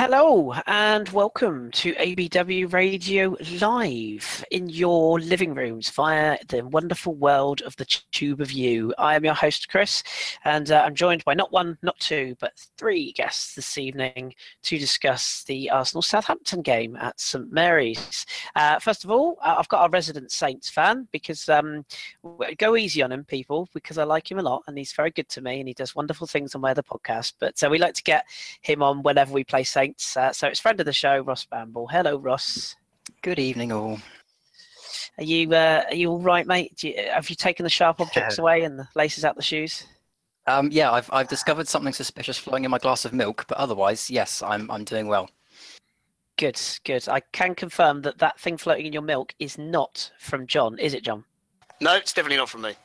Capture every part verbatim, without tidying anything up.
Hello and welcome to A B W Radio Live in your living rooms via the wonderful world of the Tube of You. I am your host, Chris, and uh, I'm joined by not one, not two, but three guests this evening to discuss the Arsenal-Southampton game at St Mary's. Uh, first of all, uh, I've got our resident Saints fan because um, go easy on him, people, because I like him a lot and he's very good to me and he does wonderful things on my other podcast. But uh, we like to get him on whenever we play Saints. Uh, so it's friend of the show, Ross Bamble. Hello, Ross. Good evening, all. Are you uh, are you all right, mate? Do you, have you taken the sharp objects away and the laces out the shoes? Um, yeah, I've I've discovered something suspicious flowing in my glass of milk, but otherwise, yes, I'm I'm doing well. Good, good. I can confirm that that thing floating in your milk is not from John, is it, John? No, it's definitely not from me.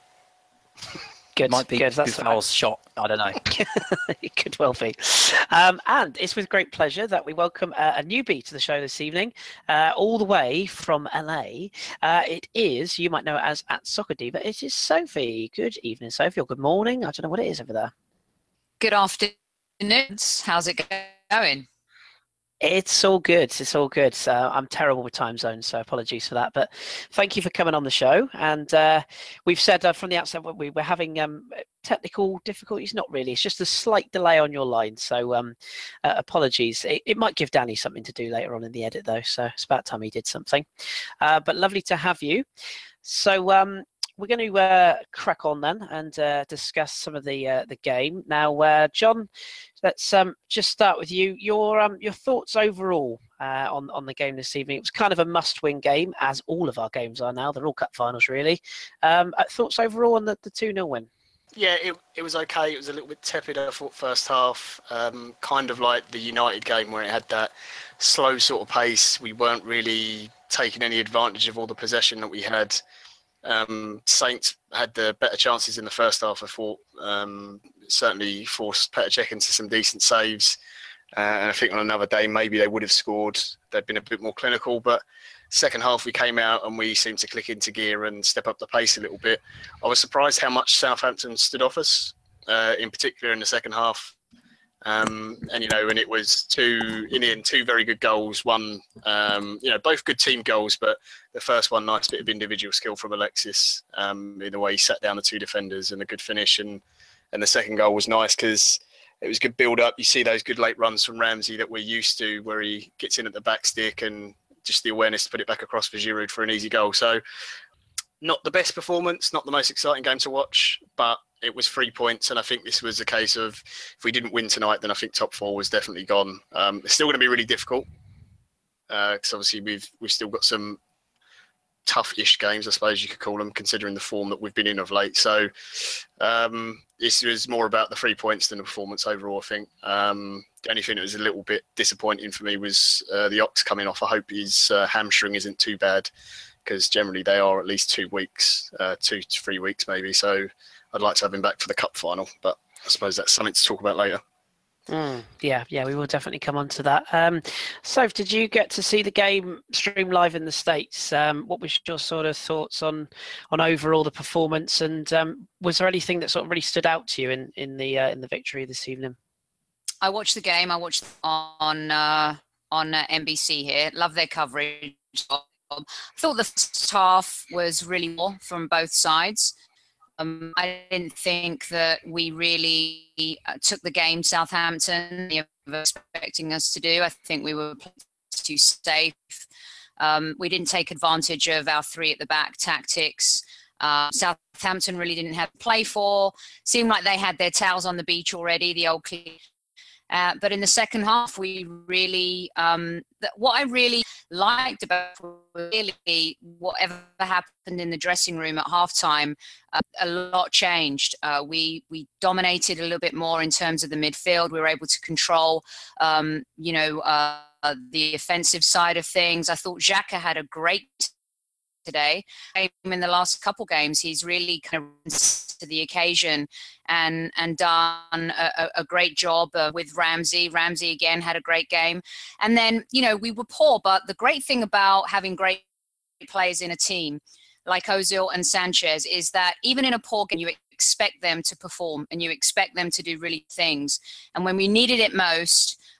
Good, Might be good. That's Gouffal's shot. I don't know. It could well be. Um, and it's with great pleasure that we welcome uh, a newbie to the show this evening, uh, all the way from L A. Uh, it is, you might know it as at Soccer Diva, it is Sophie. Good evening, Sophie, or good morning. I don't know what it is over there. Good afternoon. How's it going? It's all good. It's all good. Uh, I'm terrible with time zones, so apologies for that. But thank you for coming on the show. And uh, we've said uh, from the outset we, we're having um, technical difficulties. Not really. It's just a slight delay on your line. So um, uh, apologies. It, it might give Danny something to do later on in the edit, though. So it's about time he did something. Uh, but lovely to have you. So um, we're going to uh, crack on then and uh, discuss some of the uh, the game. Now, uh, John, let's um, just start with you. Your um, your thoughts overall uh, on on the game this evening. It was kind of a must-win game, as all of our games are now. They're all cup finals, really. Um, uh, thoughts overall on the the two nil win? Yeah, it it was okay. It was a little bit tepid, I thought, first half. Um, kind of like the United game where it had that slow sort of pace. We weren't really taking any advantage of all the possession that we had. Um, Saints had the better chances in the first half, I thought. Um, certainly forced Petr Cech into some decent saves. Uh, and I think on another day, maybe they would have scored. They'd been a bit more clinical. But second half, we came out and we seemed to click into gear and step up the pace a little bit. I was surprised how much Southampton stood off us, uh, in particular in the second half. Um, and, you know, and it was two, in the end, two very good goals. One, um, you know, both good team goals, but the first one, nice bit of individual skill from Alexis um, in the way he sat down the two defenders and a good finish. And, and the second goal was nice because it was good build-up. You see those good late runs from Ramsey that we're used to where he gets in at the back stick and just the awareness to put it back across for Giroud for an easy goal. So not the best performance, not the most exciting game to watch, but it was three points, and I think this was a case of if we didn't win tonight, then I think top four was definitely gone. Um, it's still going to be really difficult because uh, obviously we've we've still got some tough-ish games, I suppose you could call them, considering the form that we've been in of late. So um, this was more about the three points than the performance overall, I think. Um, the only thing that was a little bit disappointing for me was uh, the Ox coming off. I hope his uh, hamstring isn't too bad because generally they are at least two weeks, uh, two to three weeks maybe. So I'd like to have him back for the cup final, but I suppose that's something to talk about later. Mm, yeah, yeah, we will definitely come on to that. Um, Soph, did you get to see the game stream live in the States? Um, what was your sort of thoughts on on overall the performance, and um, was there anything that sort of really stood out to you in in the uh, in the victory this evening? I watched the game. I watched on uh, on uh, N B C here. Love their coverage. I thought the first half was really poor from both sides. Um, I didn't think that we really uh, took the game Southampton they were expecting us to do. I think we were too safe. Um, we didn't take advantage of our three at the back tactics. Uh, Southampton really didn't have to play for. Seemed like they had their towels on the beach already, the old cliche. Uh, but in the second half, we really, um, th- what I really liked about really whatever happened in the dressing room at halftime, uh, a lot changed. Uh, we we dominated a little bit more in terms of the midfield. We were able to control, um, you know, uh, the offensive side of things. I thought Xhaka had a great today. In the last couple games, he's really kind of risen to the occasion and and done a, a great job uh, with Ramsey. Ramsey again had a great game. And then, you know, we were poor, but the great thing about having great players in a team like Ozil and Sanchez is that even in a poor game, you expect them to perform and you expect them to do really things. And when we needed it most,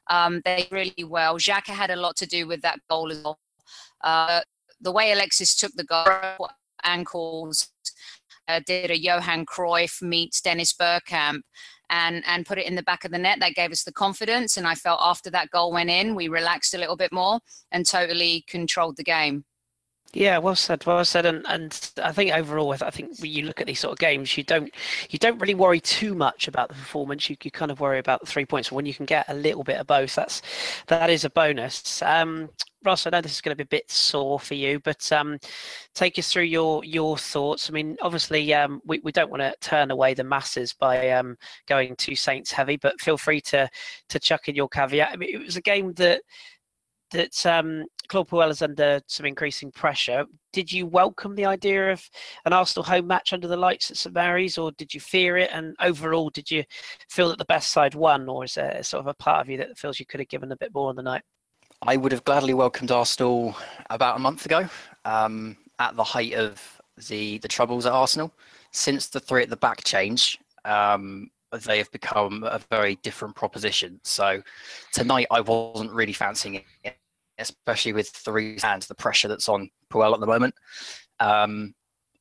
Um, they did really well. Xhaka had a lot to do with that goal as well. Uh, the way Alexis took the goal, ankles, uh, did a Johan Cruyff meets Dennis Bergkamp and, and put it in the back of the net. That gave us the confidence. And I felt after that goal went in, we relaxed a little bit more and totally controlled the game. Yeah, well said, well said, and and I think overall, I think when you look at these sort of games, you don't you don't really worry too much about the performance. You, you kind of worry about the three points. When you can get a little bit of both, that's that is a bonus. Um, Ross, I know this is going to be a bit sore for you, but um, take us through your your thoughts. I mean, obviously, um, we we don't want to turn away the masses by um, going too Saints heavy, but feel free to to chuck in your caveat. I mean, it was a game that. that um, Claude Puel is under some increasing pressure. Did you welcome the idea of an Arsenal home match under the lights at St Mary's, or did you fear it? And overall, did you feel that the best side won, or is there sort of a part of you that feels you could have given a bit more on the night? I would have gladly welcomed Arsenal about a month ago, um, at the height of the the troubles at Arsenal. Since the three at the back change, um, they have become a very different proposition. So tonight, I wasn't really fancying it, especially with three hands, the pressure that's on Puel at the moment. Um,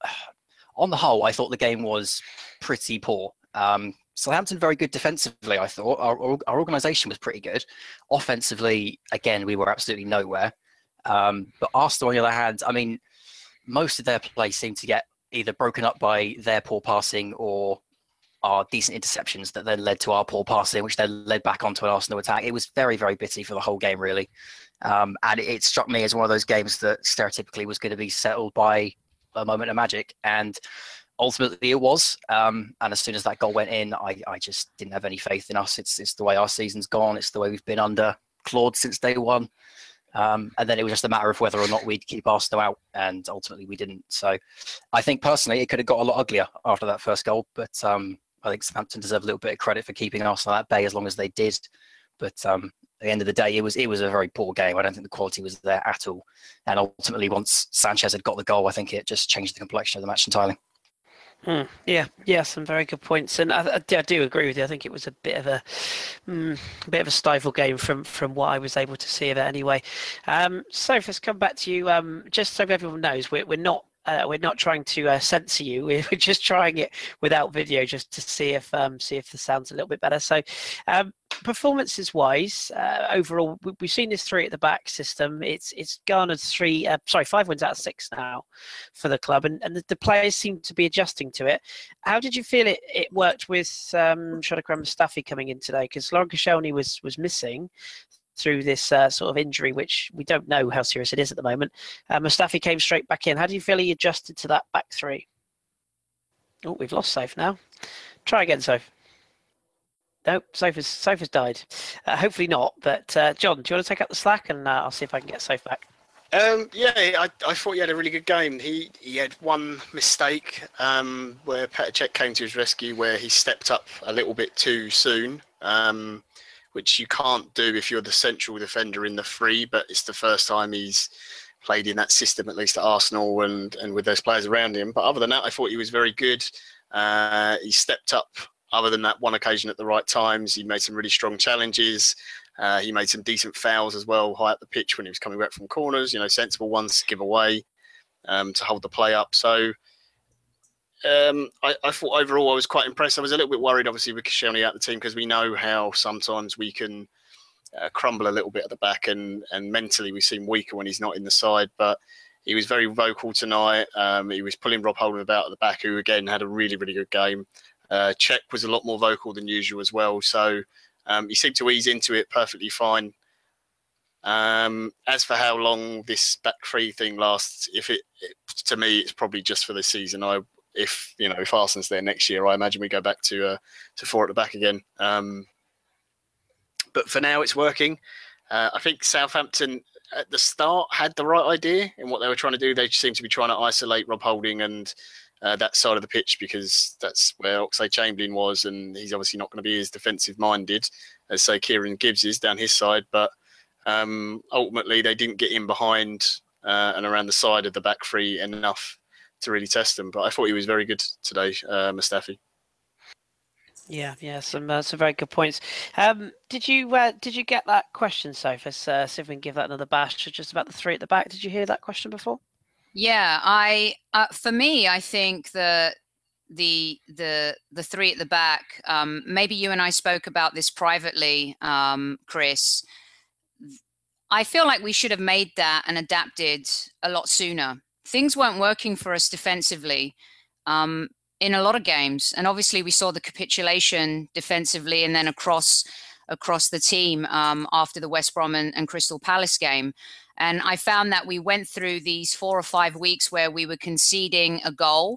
on the whole, I thought the game was pretty poor. Um, Southampton very good defensively, I thought. Our, our organisation was pretty good. Offensively, again, we were absolutely nowhere. Um, but Arsenal, on the other hand, I mean, most of their play seemed to get either broken up by their poor passing or our decent interceptions that then led to our poor passing, which then led back onto an Arsenal attack. It was very, very bitty for the whole game, really. Um, and it, it struck me as one of those games that stereotypically was going to be settled by a moment of magic. And ultimately it was. Um, and as soon as that goal went in, I, I just didn't have any faith in us. It's, it's the way our season's gone. It's the way we've been under Claude since day one. Um, and then it was just a matter of whether or not we'd keep Arsenal out, and ultimately we didn't. So I think personally it could have got a lot uglier after that first goal, but um, I think Southampton deserve a little bit of credit for keeping Arsenal at bay as long as they did. But um, at the end of the day, it was it was a very poor game. I don't think the quality was there at all. And ultimately, once Sanchez had got the goal, I think it just changed the complexion of the match entirely. Hmm. Yeah, yeah, some very good points, and I, I, I do agree with you. I think it was a bit of a, mm, a bit of a stifle game from from what I was able to see of it anyway. Um, so let's come back to you. Um, just so everyone knows, we're we're not. Uh, we're not trying to uh, censor you. We're, we're just trying it without video, just to see if um, see if the sound's a little bit better. So, um, performances wise, uh, overall, we, we've seen this three at the back system. It's it's garnered three, uh, sorry, five wins out of six now for the club, and, and the, the players seem to be adjusting to it. How did you feel it, it worked with um, Shkodran Mustafi coming in today? Because Laurent Koscielny was was missing through this uh, sort of injury, which we don't know how serious it is at the moment. Uh, Mustafi came straight back in. How do you feel he adjusted to that back three? Oh, we've lost Soph now. Try again, Soph. Nope, Soph's, Soph's died. Uh, hopefully not, but uh, John, do you want to take up the slack, and uh, I'll see if I can get Soph back? Um, yeah, I, I thought he had a really good game. He he had one mistake um, where Petr Cech came to his rescue, where he stepped up a little bit too soon, um, which you can't do if you're the central defender in the three, but it's the first time he's played in that system, at least at Arsenal, and, and with those players around him. But other than that, I thought he was very good. Uh, he stepped up, other than that one occasion, at the right times. He made some really strong challenges. Uh, he made some decent fouls as well, high up the pitch when he was coming back from corners, you know, sensible ones to give away, um, to hold the play up. So um, I, I thought overall I was quite impressed. I was a little bit worried, obviously, with Koscielny out the team, because we know how sometimes we can uh, crumble a little bit at the back, and, and mentally we seem weaker when he's not in the side. But he was very vocal tonight. Um, he was pulling Rob Holding about at the back, who, again, had a really, really good game. Uh, Cech was a lot more vocal than usual as well. So Um, he seemed to ease into it perfectly fine. Um, as for how long this back three thing lasts, if it, it to me, it's probably just for this season. I, if you know, if Arsenal's there next year, I imagine we go back to uh, to four at the back again. Um, but for now, it's working. Uh, I think Southampton at the start had the right idea in what they were trying to do. They seemed to be trying to isolate Rob Holding and Uh, that side of the pitch, because that's where Oxlade-Chamberlain was, and he's obviously not going to be as defensive-minded as, say, Kieran Gibbs is down his side. But um, ultimately, they didn't get in behind uh, and around the side of the back three enough to really test them. But I thought he was very good today, uh, Mustafi. Yeah, yeah, some uh, some very good points. Um, did you uh, did you get that question, Sophie? Let's uh, see if we can give that another bash. Just about the three at the back. Did you hear that question before? Yeah, I uh, for me, I think that the the the three at the back. Um, maybe you and I spoke about this privately, um, Chris. I feel like we should have made that and adapted a lot sooner. Things weren't working for us defensively um, in a lot of games, and obviously we saw the capitulation defensively, and then across across the team um, after the West Brom and, and Crystal Palace game. And I found that we went through these four or five weeks where we were conceding a goal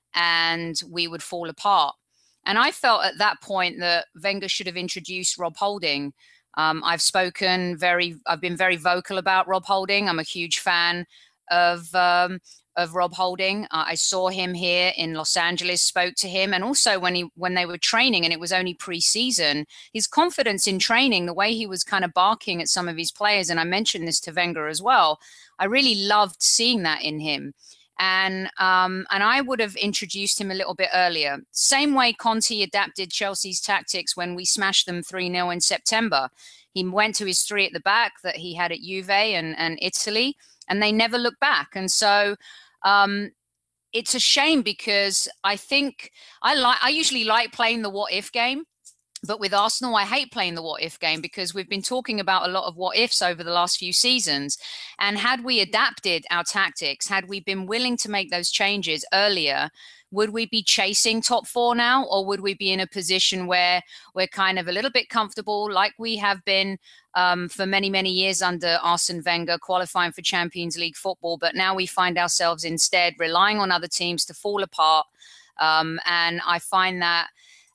and we would fall apart. And I felt at that point that Wenger should have introduced Rob Holding. Um, I've spoken very, I've been very vocal about Rob Holding. I'm a huge fan of um, of Rob Holding. Uh, I saw him here in Los Angeles, spoke to him, and also when he when they were training, and it was only pre-season, his confidence in training, the way he was kind of barking at some of his players, and I mentioned this to Wenger as well. I really loved seeing that in him. And um, and I would have introduced him a little bit earlier. Same way Conte adapted Chelsea's tactics when we smashed them three nil in September. He went to his three at the back that he had at Juve and, and Italy, and they never looked back. And so um, it's a shame because I think I like I usually like playing the what if game. But with Arsenal, I hate playing the what if game because we've been talking about a lot of what ifs over the last few seasons. And had we adapted our tactics, had we been willing to make those changes earlier, would we be chasing top four now? Or would we be in a position where we're kind of a little bit comfortable like we have been um, for many, many years under Arsene Wenger, qualifying for Champions League football? But now we find ourselves instead relying on other teams to fall apart. Um, and I find that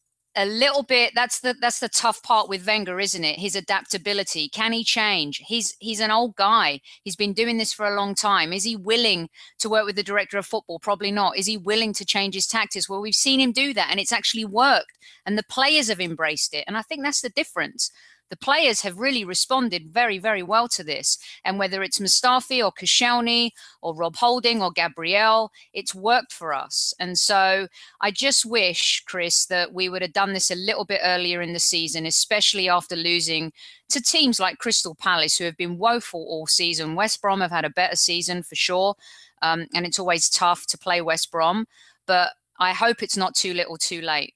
a little bit that's the that's the tough part with Wenger, isn't it? His adaptability. Can he change? He's he's an old guy. He's been doing this for a long time. Is he willing to work with the director of football? Probably not. Is he willing to change his tactics? Well, we've seen him do that and it's actually worked and the players have embraced it. And I think that's the difference. The players have really responded very, very well to this. And whether it's Mustafi or Koscielny or Rob Holding or Gabriel, it's worked for us. And so I just wish, Chris, that we would have done this a little bit earlier in the season, especially after losing to teams like Crystal Palace, who have been woeful all season. West Brom have had a better season for sure. Um, and it's always tough to play West Brom. But I hope it's not too little too late.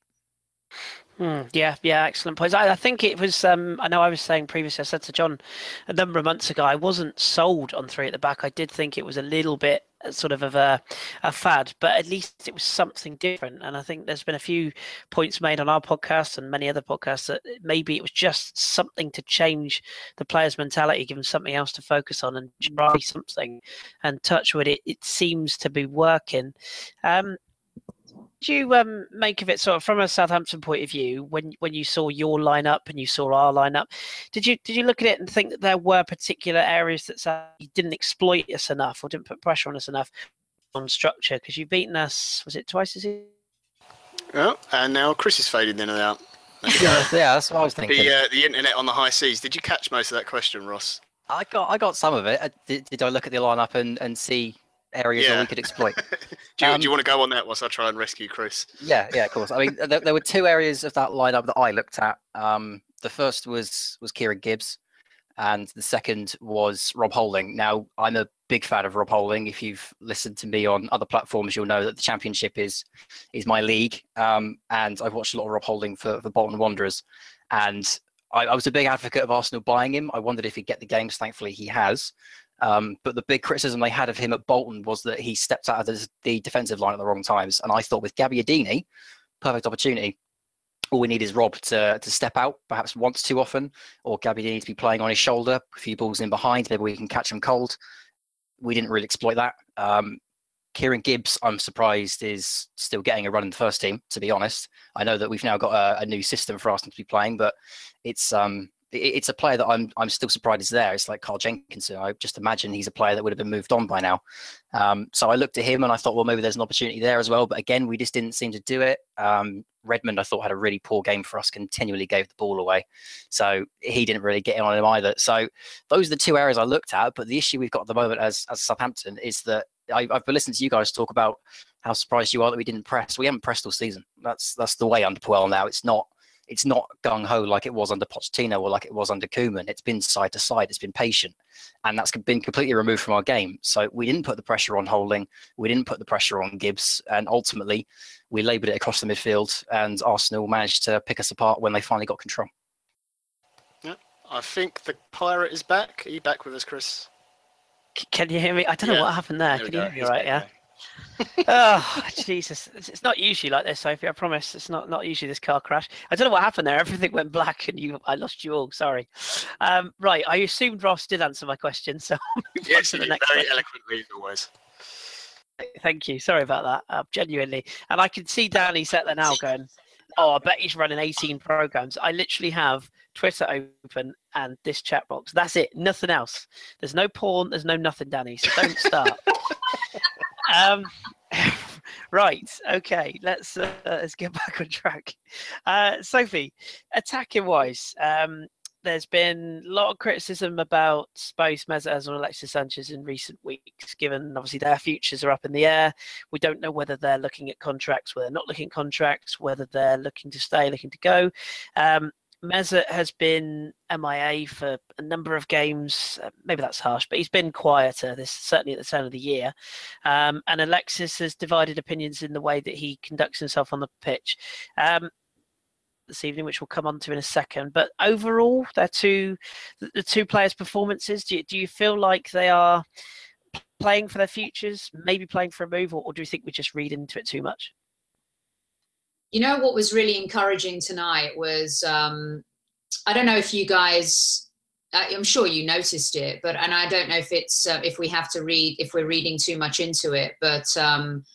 Hmm, yeah, yeah, excellent points. I, I think it was, um, I know I was saying previously, I said to John a number of months ago, I wasn't sold on three at the back. I did think it was a little bit sort of of a, a fad, but at least it was something different. And I think there's been a few points made on our podcast and many other podcasts that maybe it was just something to change the players' mentality, give them something else to focus on and try something. And touch wood, it, it seems to be working. Um, Did you um, make of it sort of from a Southampton point of view when when you saw your lineup and you saw our lineup? Did you did you look at it and think that there were particular areas that you didn't exploit us enough or didn't put pressure on us enough on structure? Because you've beaten us, was it twice this year? Oh, and now Chris is fading in and out. yeah, that's what I was thinking. The uh, the internet on the high seas. Did you catch most of that question, Ross? I got I got some of it. Did, did I look at the lineup and, and see areas Yeah. where we could exploit? do, you, Um, do you want to go on that whilst I try and rescue Chris? Yeah, yeah, of course. I mean, there, there were two areas of that lineup that I looked at. Um, the first was was Kieran Gibbs, and the second was Rob Holding. Now, I'm a big fan of Rob Holding. If you've listened to me on other platforms, you'll know that the Championship is is my league, um, and I've watched a lot of Rob Holding for, for Bolton Wanderers, and I, I was a big advocate of Arsenal buying him. I wondered if he'd get the games. Thankfully, he has. Um, but the big criticism they had of him at Bolton was that he stepped out of the, the defensive line at the wrong times. And I thought with Gabbiadini, perfect opportunity. All we need is Rob to to step out, perhaps once too often, or Gabbiadini to be playing on his shoulder, a few balls in behind, maybe we can catch him cold. We didn't really exploit that. Um, Kieran Gibbs, I'm surprised, is still getting a run in the first team, to be honest. I know that we've now got a, a new system for Arsenal to be playing, but it's um, it's a player that I'm I'm still surprised is there. It's like Carl Jenkinson. I just imagine he's a player that would have been moved on by now. Um, so I looked at him and I thought, well, maybe there's an opportunity there as well. But again, we just didn't seem to do it. Um, Redmond, I thought, had a really poor game for us, continually gave the ball away. So he didn't really get in on him either. So those are the two areas I looked at. But the issue we've got at the moment as, as Southampton is that I, I've been listening to you guys talk about how surprised you are that we didn't press. We haven't pressed all season. That's that's the way under Puel now. It's not it's not gung-ho like it was under Pochettino or like it was under Koeman. It's been side to side. It's been patient. And that's been completely removed from our game. So we didn't put the pressure on Holding. We didn't put the pressure on Gibbs. And ultimately, we labelled it across the midfield. And Arsenal managed to pick us apart when they finally got control. Yeah, I think the Pirate is back. Are you back with us, Chris? C- Can you hear me? I don't know Yeah. what happened there. There we Can you go. hear me He's right? back Yeah. Oh, Jesus. It's it's not usually like this, Sophie. I promise. It's not, not usually this car crash. I don't know what happened there. Everything went black and you. I lost you all. Sorry. Um, right. I assumed Ross did answer my question. So I'll move on Yes, to you the did next very question. eloquently as always. Thank you. Sorry about that. Uh, genuinely. And I can see Danny sat there now going, oh, I bet he's running eighteen programs. I literally have Twitter open and this chat box. That's it. Nothing else. There's no porn. There's no nothing, Danny. So don't start. um, right. Okay. Let's uh, let's get back on track. Uh, Sophie, attacking wise, um, there's been a lot of criticism about both Meza and Alexis Sanchez in recent weeks, given obviously their futures are up in the air. We don't know whether they're looking at contracts, whether they're not looking at contracts, whether they're looking to stay, looking to go. Um, Meza has been M I A for a number of games. Uh, maybe that's harsh, but he's been quieter. This certainly at the turn of the year. Um, and Alexis has divided opinions in the way that he conducts himself on the pitch. Um, this evening, which we'll come on to in a second. But overall, they're two the two players' performances. Do you, do you feel like they are playing for their futures, maybe playing for a move, or, or do you think we just read into it too much? You know what was really encouraging tonight was um, I don't know if you guys. I'm sure you noticed it, but and I don't know if it's uh, if we have to read if we're reading too much into it, but. Um,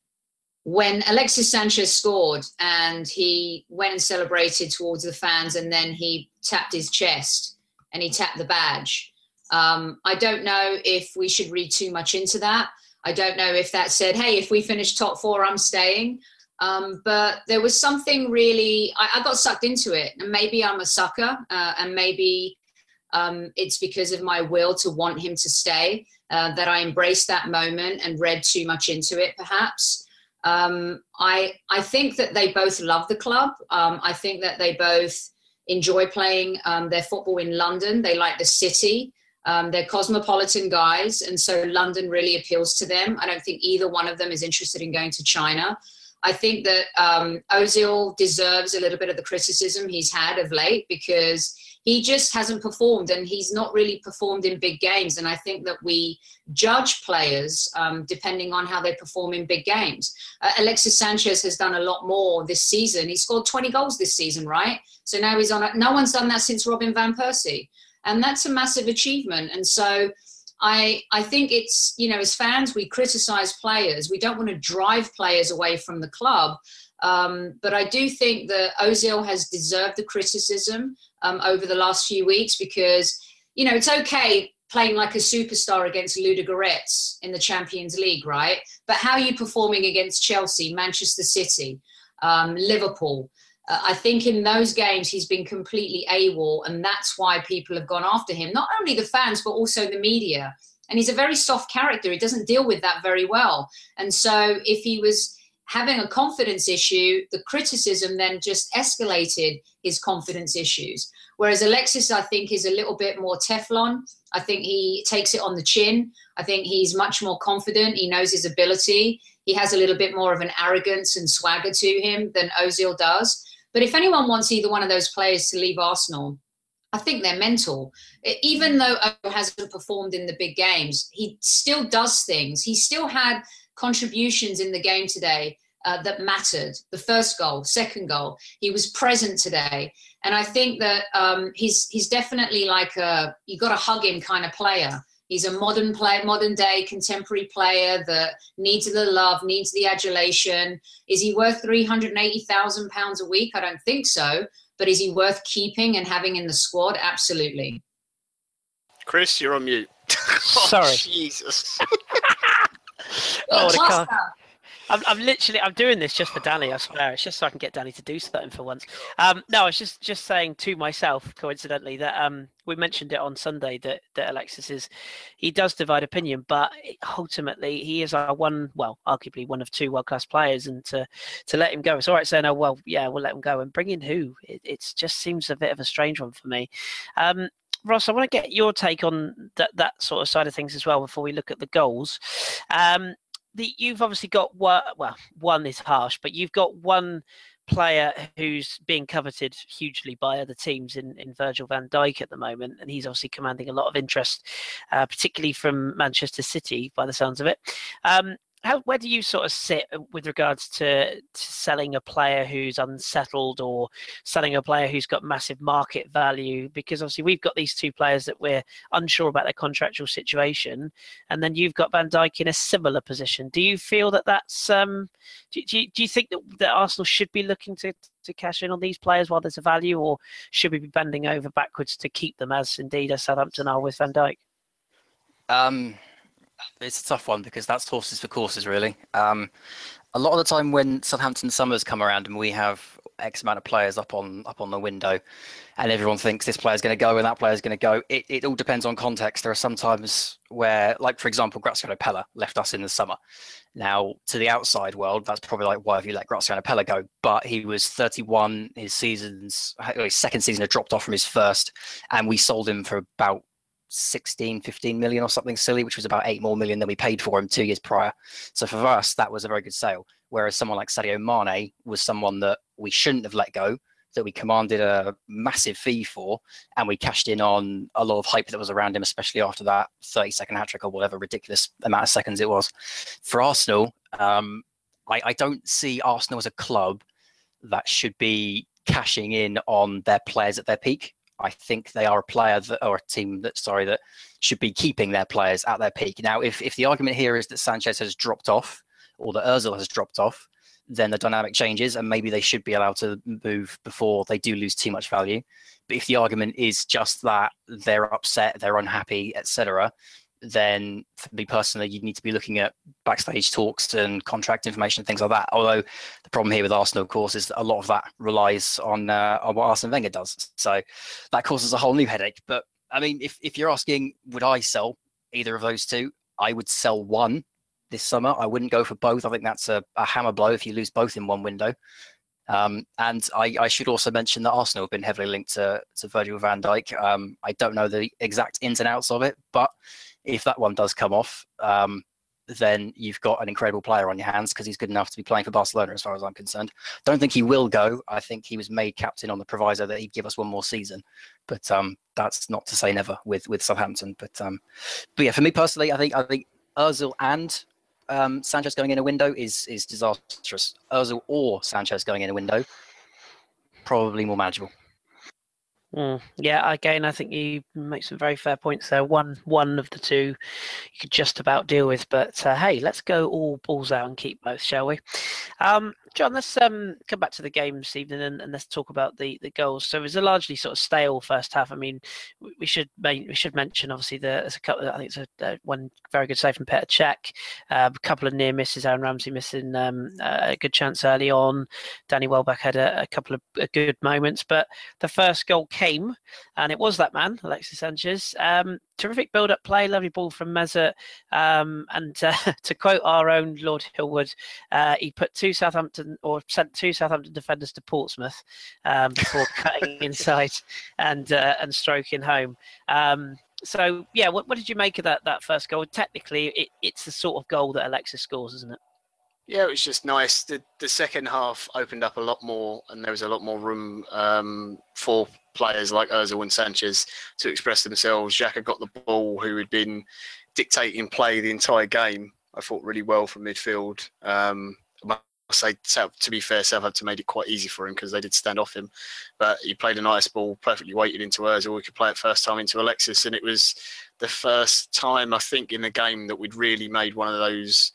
When Alexis Sanchez scored and he went and celebrated towards the fans and then he tapped his chest and he tapped the badge. Um, I don't know if we should read too much into that. I don't know if that said, hey, if we finish top four, I'm staying. Um, but there was something really, I, I got sucked into it. And maybe I'm a sucker uh, and maybe um, it's because of my will to want him to stay uh, that I embraced that moment and read too much into it, perhaps. Um, I I think that they both love the club. Um, I think that they both enjoy playing um, their football in London. They like the city. Um, they're cosmopolitan guys, and so London really appeals to them. I don't think either one of them is interested in going to China. I think that um, Ozil deserves a little bit of the criticism he's had of late because he just hasn't performed and he's not really performed in big games. And I think that we judge players um, depending on how they perform in big games. Uh, Alexis Sanchez has done a lot more this season. He scored twenty goals this season, right? So now he's on a, no one's done that since Robin van Persie. And that's a massive achievement. And so I, I think it's, you know, as fans, we criticize players. We don't want to drive players away from the club. Um, but I do think that Ozil has deserved the criticism um, over the last few weeks because, you know, it's okay playing like a superstar against Ludogorets in the Champions League, right? But how are you performing against Chelsea, Manchester City, um, Liverpool? Uh, I think in those games he's been completely AWOL, and that's why people have gone after him. Not only the fans, but also the media. And he's a very soft character. He doesn't deal with that very well. And so if he was having a confidence issue, the criticism then just escalated his confidence issues. Whereas Alexis, I think, is a little bit more Teflon. I think he takes it on the chin. I think he's much more confident. He knows his ability. He has a little bit more of an arrogance and swagger to him than Ozil does. But if anyone wants either one of those players to leave Arsenal, I think they're mental. Even though Ozil hasn't performed in the big games, he still does things. He still had contributions in the game today uh, that mattered. The first goal, second goal, he was present today. And I think that um, he's he's definitely like a, you got to hug him kind of player. He's a modern player, modern day contemporary player that needs the love, needs the adulation. Is he worth three hundred eighty thousand pounds a week? I don't think so. But is he worth keeping and having in the squad? Absolutely. Chris, you're on mute. Sorry. Oh, Jesus. Oh, what a car. I'm, I'm literally, I'm doing this just for Danny. I swear, it's just so I can get Danny to do something for once. Um, no, I was just just saying to myself, coincidentally, that um, we mentioned it on Sunday that that Alexis is, he does divide opinion, but ultimately he is our one, well, arguably one of two world class players, and to to let him go, it's all right saying, oh well, yeah, we'll let him go, and bring in who? It it's just seems a bit of a strange one for me. Um, Ross, I want to get your take on that that sort of side of things as well before we look at the goals. Um, the, you've obviously got one, well, one is harsh, but you've got one player who's being coveted hugely by other teams in, in Virgil van Dijk at the moment, and he's obviously commanding a lot of interest, uh, particularly from Manchester City by the sounds of it. Um, how, where do you sort of sit with regards to, to selling a player who's unsettled or selling a player who's got massive market value? Because obviously we've got these two players that we're unsure about their contractual situation, and then you've got Van Dijk in a similar position. Do you feel that that's um, do, do, you, do you think that, that Arsenal should be looking to to cash in on these players while there's a value, or should we be bending over backwards to keep them, as indeed as Southampton are with Van Dijk? Um, it's a tough one because that's horses for courses, really. Um, a lot of the time when Southampton summers come around and we have X amount of players up on up on the window, and everyone thinks this player's going to go and that player's going to go, it, it all depends on context. There are some times where, like for example, Graziano Pella left us in the summer. Now, to the outside world, that's probably like, why have you let Graziano Pella go? But he was thirty-one. His seasons, his second season had dropped off from his first, and we sold him for about sixteen, fifteen million or something silly, which was about eight more million than we paid for him two years prior. So for us, that was a very good sale. Whereas someone like Sadio Mane was someone that we shouldn't have let go, that we commanded a massive fee for, and we cashed in on a lot of hype that was around him, especially after that thirty second hat trick or whatever ridiculous amount of seconds it was. For Arsenal, um, I, I don't see Arsenal as a club that should be cashing in on their players at their peak. I think they are a player that, or a team that, sorry, that should be keeping their players at their peak. Now, if, if the argument here is that Sanchez has dropped off or that Ozil has dropped off, then the dynamic changes and maybe they should be allowed to move before they do lose too much value. But if the argument is just that they're upset, they're unhappy, et cetera, then for me personally, you need to be looking at backstage talks and contract information and things like that. Although the problem here with Arsenal, of course, is that a lot of that relies on uh, on what Arsene Wenger does. So that causes a whole new headache. But I mean, if, if you're asking, would I sell either of those two? I would sell one this summer. I wouldn't go for both. I think that's a, a hammer blow if you lose both in one window. Um, and I, I should also mention that Arsenal have been heavily linked to, to Virgil van Dijk. Um, I don't know the exact ins and outs of it, but if that one does come off, um, then you've got an incredible player on your hands because he's good enough to be playing for Barcelona as far as I'm concerned. Don't think he will go. I think he was made captain on the proviso that he'd give us one more season. But um, that's not to say never with, with Southampton. But um, but yeah, for me personally, I think I think Ozil and um, Sanchez going in a window is is disastrous. Ozil or Sanchez going in a window, probably more manageable. Mm, yeah, again, I think you make some very fair points there. One, one of the two, you could just about deal with. But uh, hey, let's go all balls out and keep both, shall we? Um, John, let's um, come back to the game this evening and, and let's talk about the, the goals. So it was a largely sort of stale first half. I mean, we, we should we should mention obviously the, there's a couple. I think it's a, uh, one very good save from Petr Cech, uh, a couple of near misses. Aaron Ramsey missing um, a good chance early on. Danny Welbeck had a, a couple of good moments, but the first goal came, and it was that man, Alexis Sanchez. Um, terrific build-up play, lovely ball from Mesut, um, and uh, to quote our own Lord Hillwood, uh, he put two Southampton or sent two Southampton defenders to Portsmouth um, before cutting inside and uh, and stroking home. Um, so yeah, what, what did you make of that that first goal? Technically, it, it's the sort of goal that Alexis scores, isn't it? Yeah, it was just nice. The the second half opened up a lot more, and there was a lot more room um, for players like Ozil and Sanchez to express themselves. Xhaka got the ball, who had been dictating play the entire game. I thought really well from midfield. Um, I must say, to be fair, Southampton made it quite easy for him because they did stand off him. But he played a nice ball, perfectly weighted into Ozil. We could play it first time into Alexis, and it was the first time I think in the game that we'd really made one of those.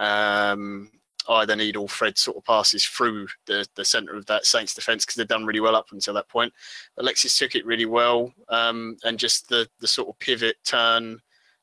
Um, either need or Fred sort of passes through the, the centre of that Saints defence because they've done really well up until that point. Alexis took it really well, um, and just the the sort of pivot turn,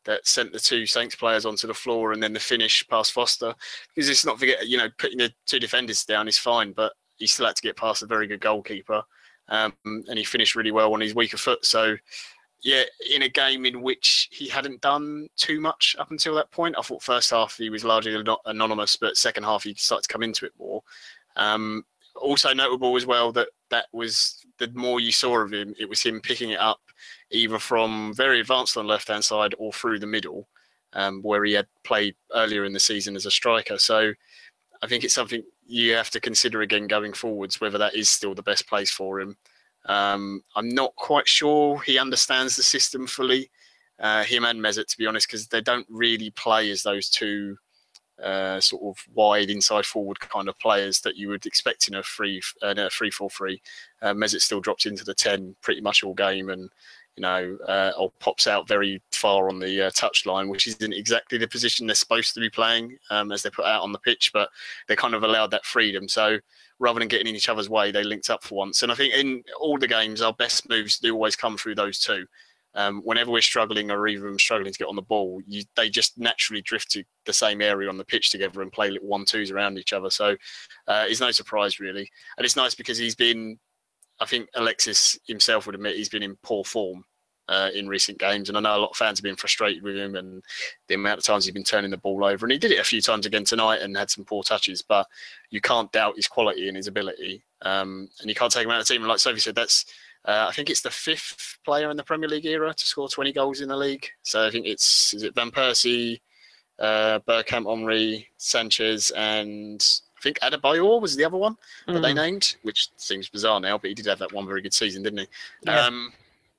that sent the two Saints players onto the floor, and then the finish past Foster. Because let's not forget, you know, putting the two defenders down is fine, but he still had to get past a very good goalkeeper, um, and he finished really well on his weaker foot. So, yeah, in a game in which he hadn't done too much up until that point, I thought first half he was largely anonymous, but second half he started to come into it more. Um, also notable as well that that was the more you saw of him, it was him picking it up either from very advanced on the left-hand side or through the middle, um, where he had played earlier in the season as a striker. So I think it's something you have to consider again going forwards, whether that is still the best place for him. Um, I'm not quite sure he understands the system fully, uh, him and Mesut, to be honest, because they don't really play as those two uh, sort of wide inside forward kind of players that you would expect in a three uh, in a three four three. Uh, Mesut still drops into the ten pretty much all game, and you know, uh, or pops out very far on the uh, touchline, which isn't exactly the position they're supposed to be playing um, as they're put out on the pitch, but they kind of allowed that freedom. So rather than getting in each other's way, they linked up for once. And I think in all the games, our best moves do always come through those two. Um, whenever we're struggling or even struggling to get on the ball, you, they just naturally drift to the same area on the pitch together and play little one-twos around each other. So uh, it's no surprise, really. And it's nice because he's been, I think Alexis himself would admit he's been in poor form uh, in recent games. And I know a lot of fans have been frustrated with him and the amount of times he's been turning the ball over. And he did it a few times again tonight and had some poor touches, but you can't doubt his quality and his ability. Um, and you can't take him out of the team. And like Sophie said, that's, uh, I think it's the fifth player in the Premier League era to score twenty goals in the league. So I think it's, is it Van Persie, uh, Bergkamp, Henry, Sanchez, and I think Adebayor was the other one that mm. they named, which seems bizarre now, but he did have that one very good season, didn't he? Yeah. Um,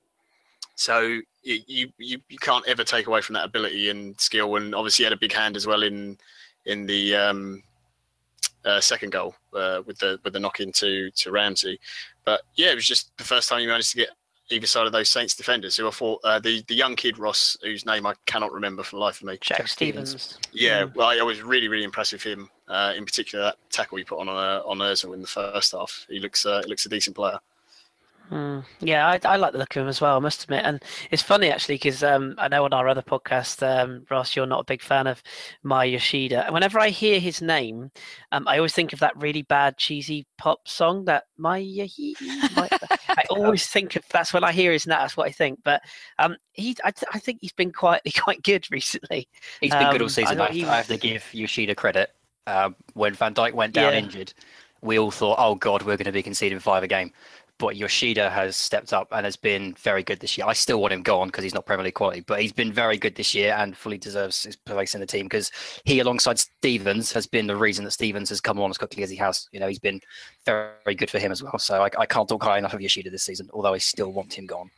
so you, you you can't ever take away from that ability and skill, and obviously he had a big hand as well in in the um, uh, second goal uh, with the with the knock into to Ramsey. But yeah, it was just the first time he managed to get either side of those Saints defenders, who I thought uh, the the young kid Ross, whose name I cannot remember for the life of me. Jack Stevens. Yeah, well, I was really really impressed with him. Uh, in particular, that tackle he put on uh, on Ozil in the first half. He looks uh, he looks a decent player. Mm, yeah, I, I like the look of him as well, I must admit. And it's funny, actually, because um, I know on our other podcast, um, Ross, you're not a big fan of Maya Yoshida. And whenever I hear his name, um, I always think of that really bad, cheesy pop song, that Maya Yoshida. I always think of, that's when I hear his name, that's what I think. But um, he, I, I think he's been quite, quite good recently. He's been um, good all season. I, I, he, I have to give Yoshida credit. Uh, when Van Dijk went down yeah. injured, we all thought, oh, God, we're going to be conceding five a game. But Yoshida has stepped up and has been very good this year. I still want him gone because he's not Premier League quality, but he's been very good this year and fully deserves his place in the team because he, alongside Stevens, has been the reason that Stevens has come on as quickly as he has. You know, he's been very, very good for him as well. So I, I can't talk high enough of Yoshida this season, although I still want him gone.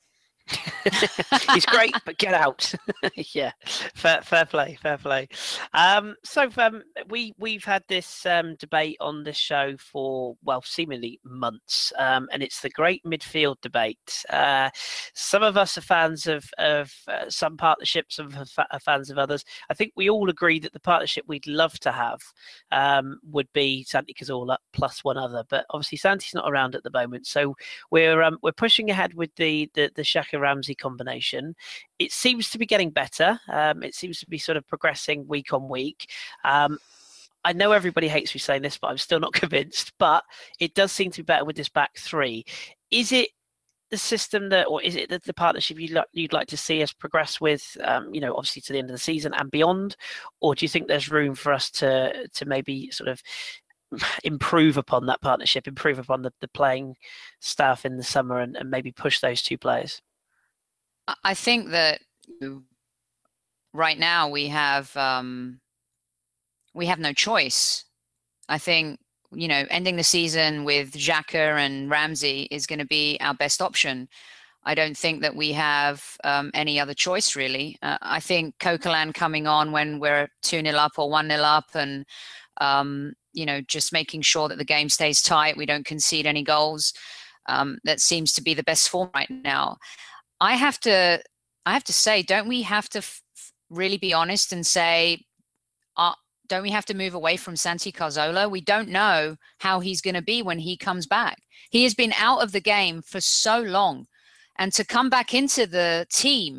He's great, but get out. Yeah, fair, fair play, fair play. Um, so um, we we've had this um, debate on this show for well, seemingly months, um, and it's the great midfield debate. Uh, some of us are fans of of uh, some partnerships, some are fans of others. I think we all agree that the partnership we'd love to have um, would be Santi Cazorla plus one other, but obviously Santi's not around at the moment, so we're um, we're pushing ahead with the the, the Xhaka Ramsey combination. It seems to be getting better. Um, it seems to be sort of progressing week on week. Um, I know everybody hates me saying this, but I'm still not convinced. But it does seem to be better with this back three. Is it the system that, or is it the, the partnership you'd like, you'd like to see us progress with, um, you know, obviously to the end of the season and beyond? Or do you think there's room for us to to maybe sort of improve upon that partnership, improve upon the, the playing staff in the summer and, and maybe push those two players? I think that right now we have um, we have no choice. I think, you know, ending the season with Xhaka and Ramsey is going to be our best option. I don't think that we have um, any other choice, really. Uh, I think Coquelin coming on when we're two nil up or one nil up and, um, you know, just making sure that the game stays tight, we don't concede any goals. Um, that seems to be the best form right now. I have to, I have to say, don't we have to f- really be honest and say, uh, don't we have to move away from Santi Cazorla? We don't know how he's going to be when he comes back. He has been out of the game for so long, and to come back into the team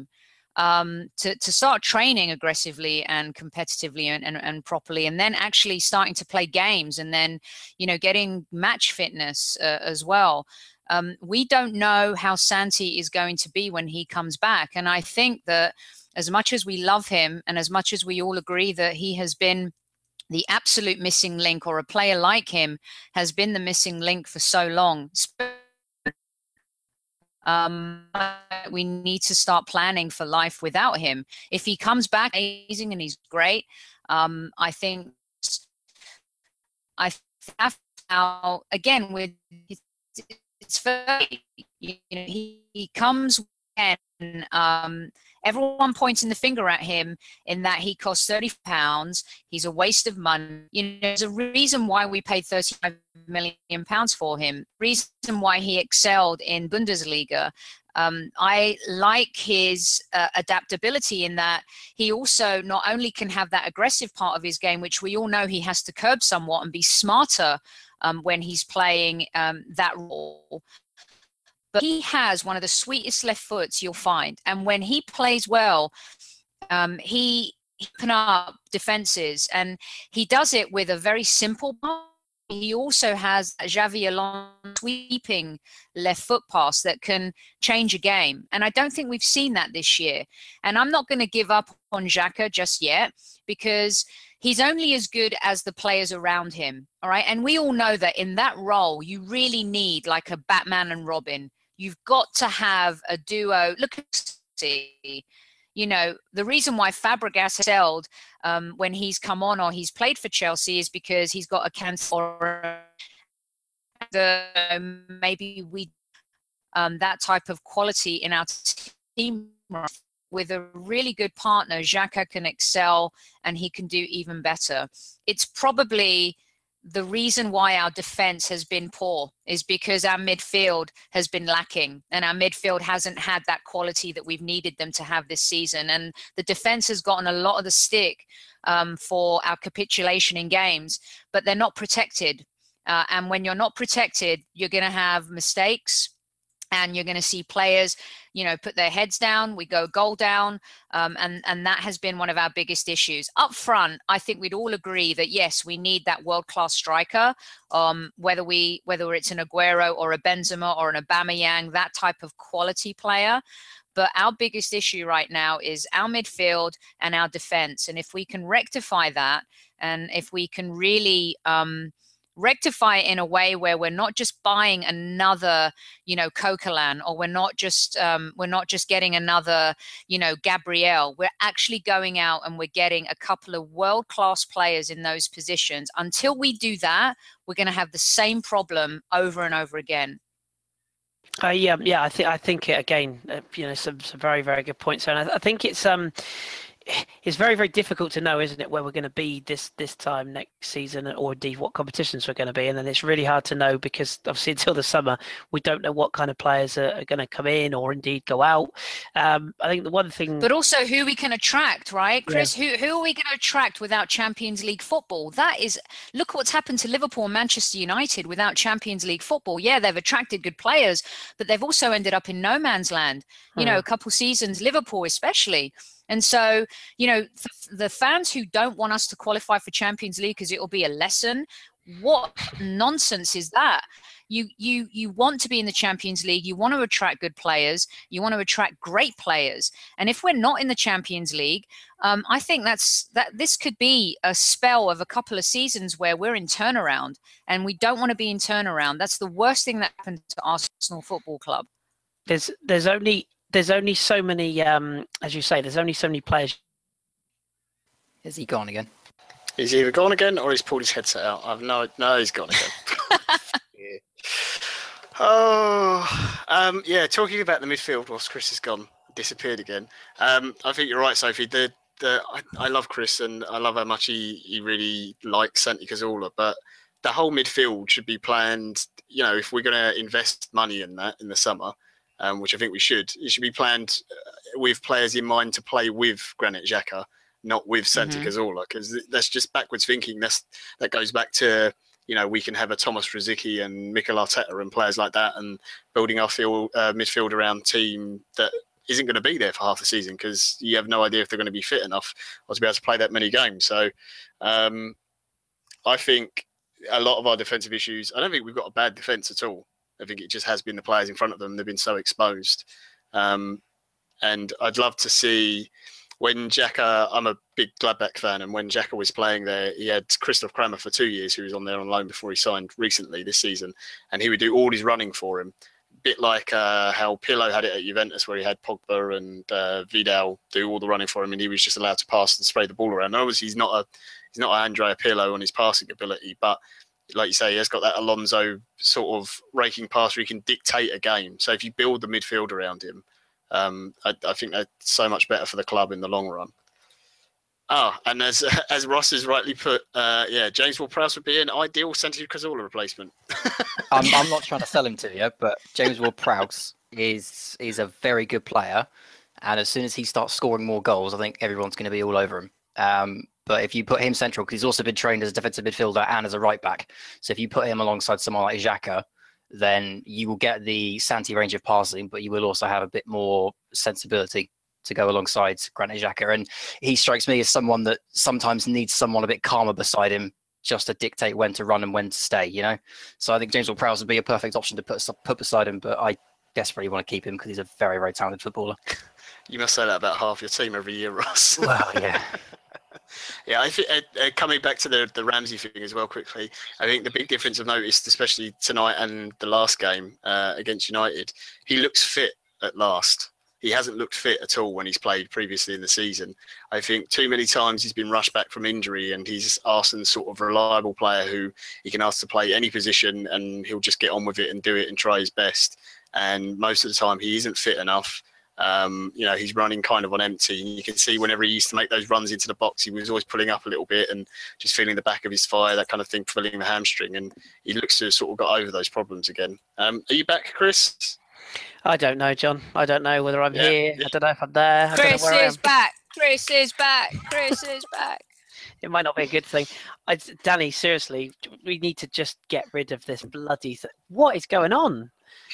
um, to, to start training aggressively and competitively and, and, and properly, and then actually starting to play games, and then, you know, getting match fitness uh, as well. Um, we don't know how Santi is going to be when he comes back. And I think that as much as we love him, and as much as we all agree that he has been the absolute missing link, or a player like him has been the missing link for so long, um, we need to start planning for life without him. If he comes back amazing and he's great, um, I think I have now again with it's very, you know, he, he comes and um, everyone pointing the finger at him in that he costs thirty pounds. He's a waste of money. You know, there's a reason why we paid thirty-five million pounds for him. Reason why he excelled in Bundesliga. Um, I like his uh, adaptability in that he also not only can have that aggressive part of his game, which we all know he has to curb somewhat and be smarter um, when he's playing um, that role, but he has one of the sweetest left foots you'll find. And when he plays well, um, he, he can up defenses, and he does it with a very simple ball. He also has Xavi Alonso sweeping left foot pass that can change a game. And I don't think we've seen that this year. And I'm not going to give up on Xhaka just yet, because he's only as good as the players around him. All right. And we all know that in that role, you really need like a Batman and Robin. You've got to have a duo. Look at see. You know, the reason why Fabregas excelled um, when he's come on or he's played for Chelsea is because he's got a cancer, or the, maybe we um, that type of quality in our team. With a really good partner, Xhaka can excel and he can do even better. It's probably the reason why our defense has been poor, is because our midfield has been lacking, and our midfield hasn't had that quality that we've needed them to have this season. And the defense has gotten a lot of the stick um, for our capitulation in games, but they're not protected. Uh, and when you're not protected, you're going to have mistakes, and you're going to see players, you know, put their heads down. We go goal down, um, and and that has been one of our biggest issues up front. I think we'd all agree that yes, we need that world-class striker. Um, whether we whether it's an Aguero or a Benzema or an Aubameyang, that type of quality player. But our biggest issue right now is our midfield and our defense. And if we can rectify that, and if we can really um, rectify it in a way where we're not just buying another, you know, Coquelin, or we're not just um, we're not just getting another, you know, Gabriel. We're actually going out and we're getting a couple of world-class players in those positions. Until we do that, we're going to have the same problem over and over again. Uh, yeah, yeah. I think I think it again. Uh, you know, some some very very good points, and I, I think it's um. It's very, very difficult to know, isn't it, where we're going to be this this time next season, or indeed what competitions we're going to be in. And it's really hard to know, because obviously until the summer, we don't know what kind of players are, are going to come in or indeed go out. Um, I think the one thing... But also who we can attract, right, Chris? Yeah. Who, who are we going to attract without Champions League football? That is, look what's happened to Liverpool and Manchester United without Champions League football. Yeah, they've attracted good players, but they've also ended up in no man's land. You hmm. know, a couple seasons, Liverpool especially. And so, you know, the fans who don't want us to qualify for Champions League because it will be a lesson, what nonsense is that? You you you want to be in the Champions League. You want to attract good players. You want to attract great players. And if we're not in the Champions League, um, I think that's that. This could be a spell of a couple of seasons where we're in turnaround, and we don't want to be in turnaround. That's the worst thing that happened to Arsenal Football Club. There's there's only. There's only so many, um, as you say, there's only so many players. Is he gone again? He's either gone again or he's pulled his headset out. I've no, no, he's gone again. yeah. Oh, um, yeah. Talking about the midfield, whilst Chris has gone, disappeared again. Um, I think you're right, Sophie. The the I, I love Chris, and I love how much he, he really likes Santi Cazorla, but the whole midfield should be planned. You know, if we're going to invest money in that in the summer. Um, which I think we should. It should be planned with players in mind to play with Granit Xhaka, not with Santi mm-hmm. Cazorla, because that's just backwards thinking. That's that goes back to, you know, we can have a Thomas Rosicky and Mikel Arteta and players like that, and building our field, uh, midfield around team that isn't going to be there for half the season because you have no idea if they're going to be fit enough or to be able to play that many games. So um, I think a lot of our defensive issues, I don't think we've got a bad defence at all. I think it just has been the players in front of them. They've been so exposed. Um, and I'd love to see when Xhaka, I'm a big Gladbach fan, and when Xhaka was playing there, he had Christoph Kramer for two years, who was on there on loan before he signed recently this season. And he would do all his running for him. A bit like uh, how Pirlo had it at Juventus, where he had Pogba and uh, Vidal do all the running for him, and he was just allowed to pass and spray the ball around. And obviously, he's not a he's not an Andrea Pirlo on his passing ability, but like you say, he has got that Alonso sort of raking pass where he can dictate a game. So if you build the midfield around him, um, I, I think that's so much better for the club in the long run. Ah, oh, and as as Ross has rightly put, uh, yeah, James Ward-Prowse would be an ideal Santi Cazorla replacement. I'm, I'm not trying to sell him to you, but James Ward-Prowse is is a very good player, and as soon as he starts scoring more goals, I think everyone's going to be all over him. Um, but if you put him central, because he's also been trained as a defensive midfielder and as a right back, so if you put him alongside someone like Xhaka, then you will get the Santi range of passing, but you will also have a bit more sensibility to go alongside Granit Xhaka. And he strikes me as someone that sometimes needs someone a bit calmer beside him just to dictate when to run and when to stay, you know? So I think James Ward-Prowse would be a perfect option to put, put beside him, but I desperately want to keep him because he's a very, very talented footballer. You must say that about half your team every year, Ross. Well, yeah. Yeah, I think uh, uh, coming back to the the Ramsey thing as well quickly, I think the big difference I've noticed, especially tonight and the last game uh, against United, he looks fit at last. He hasn't looked fit at all when he's played previously in the season. I think too many times he's been rushed back from injury, and he's Arsenal's sort of reliable player who you can ask to play any position and he'll just get on with it and do it and try his best. And most of the time he isn't fit enough. Um, you know, he's running kind of on empty. And you can see whenever he used to make those runs into the box, he was always pulling up a little bit and just feeling the back of his thigh, that kind of thing, filling the hamstring. And he looks to have sort of got over those problems again. Um, are you back, Chris? I don't know, John. I don't know whether I'm Yeah. here. I don't know if I'm there. I Chris don't know where I is am. back. Chris is back. Chris is back. It might not be a good thing. I, Danny, seriously, we need to just get rid of this bloody thing. What is going on?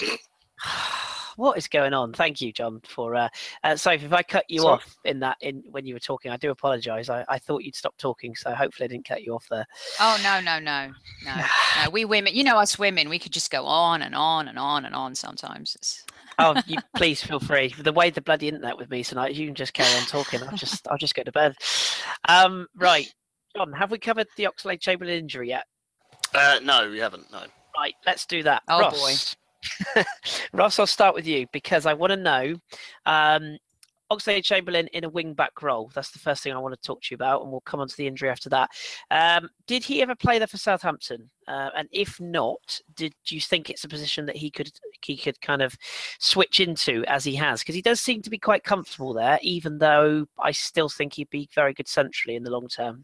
What is going on? Thank you, John, for uh, uh Sophie, if I cut you Sorry. off in that in when you were talking, I do apologise. I, I thought you'd stop talking, so hopefully I didn't cut you off there. Oh no, no, no, no, no. We women, you know us women, we could just go on and on and on and on sometimes. It's... Oh, you please feel free. The way the bloody internet with me tonight, you can just carry on talking. I'll just I'll just go to bed. Um, right, John, have we covered the Oxlade-Chamberlain injury yet? Uh, no, we haven't. No. Right, let's do that. Oh, Ross. Ross, I'll start with you because I want to know um, Oxlade-Chamberlain in a wing-back role. That's the first thing I want to talk to you about, and we'll come on to the injury after that. Um, did he ever play there for Southampton? Uh, and if not, did you think it's a position that he could he could kind of switch into as he has? Because he does seem to be quite comfortable there, even though I still think he'd be very good centrally in the long term.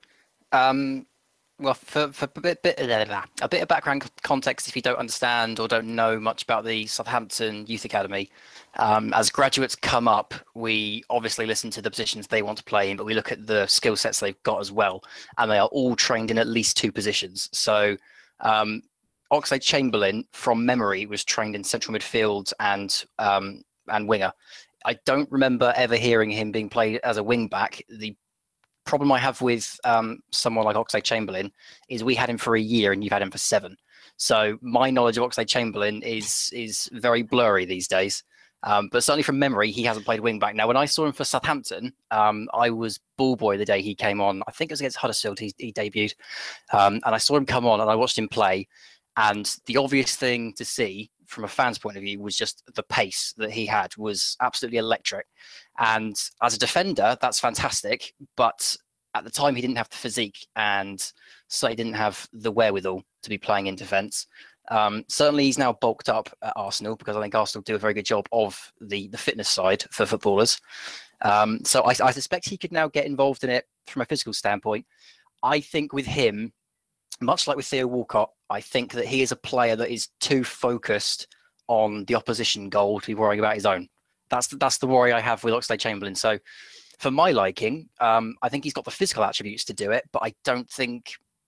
Um, well, for, for a bit, bit, a bit of background context, if you don't understand or don't know much about the Southampton Youth Academy, um, as graduates come up, we obviously listen to the positions they want to play in, but we look at the skill sets they've got as well, and they are all trained in at least two positions. So um, Oxlade-Chamberlain, from memory, was trained in central midfield and um, and winger. I don't remember ever hearing him being played as a wing back. The problem I have with um, someone like Oxlade-Chamberlain is we had him for a year and you've had him for seven. So my knowledge of Oxlade-Chamberlain is is very blurry these days. Um, but certainly from memory, he hasn't played wing back. Now, when I saw him for Southampton, um, I was ball boy the day he came on. I think it was against Huddersfield he, he debuted. Um, and I saw him come on and I watched him play. And the obvious thing to see from a fan's point of view was just the pace that he had was absolutely electric. And as a defender, that's fantastic. But at the time, he didn't have the physique and so he didn't have the wherewithal to be playing in defence. Um, certainly, he's now bulked up at Arsenal because I think Arsenal do a very good job of the, the fitness side for footballers. Um, so I, I suspect he could now get involved in it from a physical standpoint. I think with him, much like with Theo Walcott, I think that he is a player that is too focused on the opposition goal to be worrying about his own. That's the, that's the worry I have with Oxlade-Chamberlain. So for my liking, um, I think he's got the physical attributes to do it, but I don't think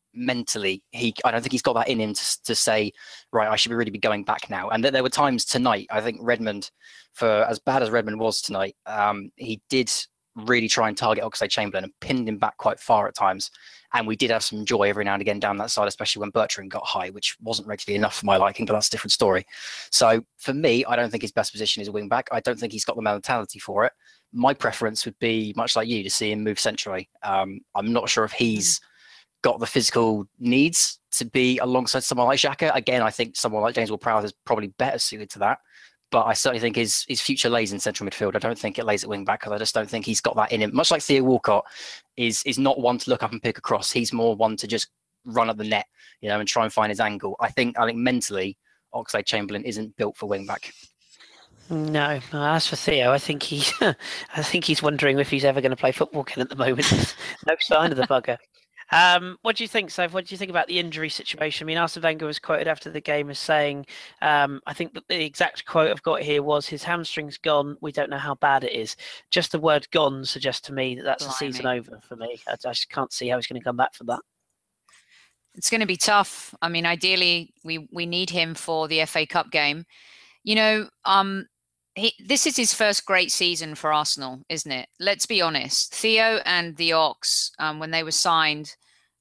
mentally, he I don't think he's got that in him to, to say, right, I should really be going back now. And there were times tonight, I think Redmond, for as bad as Redmond was tonight, um, he did really try and target Oxlade-Chamberlain and pinned him back quite far at times. And we did have some joy every now and again down that side, especially when Bertrand got high, which wasn't regularly enough for my liking, but that's a different story. So for me, I don't think his best position is a wing back. I don't think he's got the mentality for it. My preference would be, much like you, to see him move centrally. Um, I'm not sure if he's got the physical needs to be alongside someone like Xhaka. Again, I think someone like James Ward-Prowse is probably better suited to that. But I certainly think his his future lays in central midfield. I don't think it lays at wing back, because I just don't think he's got that in him. Much like Theo Walcott is is not one to look up and pick a cross. He's more one to just run at the net, you know, and try and find his angle. I think I think mentally, Oxlade-Chamberlain isn't built for wing back. No, as for Theo, I think he's I think he's wondering if he's ever going to play football again at the moment. No sign of the bugger. Um, what do you think, Soph? What do you think about the injury situation? I mean, Arsene Wenger was quoted after the game as saying, um, I think that the exact quote I've got here was, his hamstring's gone. We don't know how bad it is. Just the word gone suggests to me that that's Blimey. the season over for me. I, I just can't see how he's going to come back from that. It's going to be tough. I mean, ideally, we, we need him for the F A Cup game. You know, um, he, this is his first great season for Arsenal, isn't it? Let's be honest. Theo and the Ox, um, when they were signed,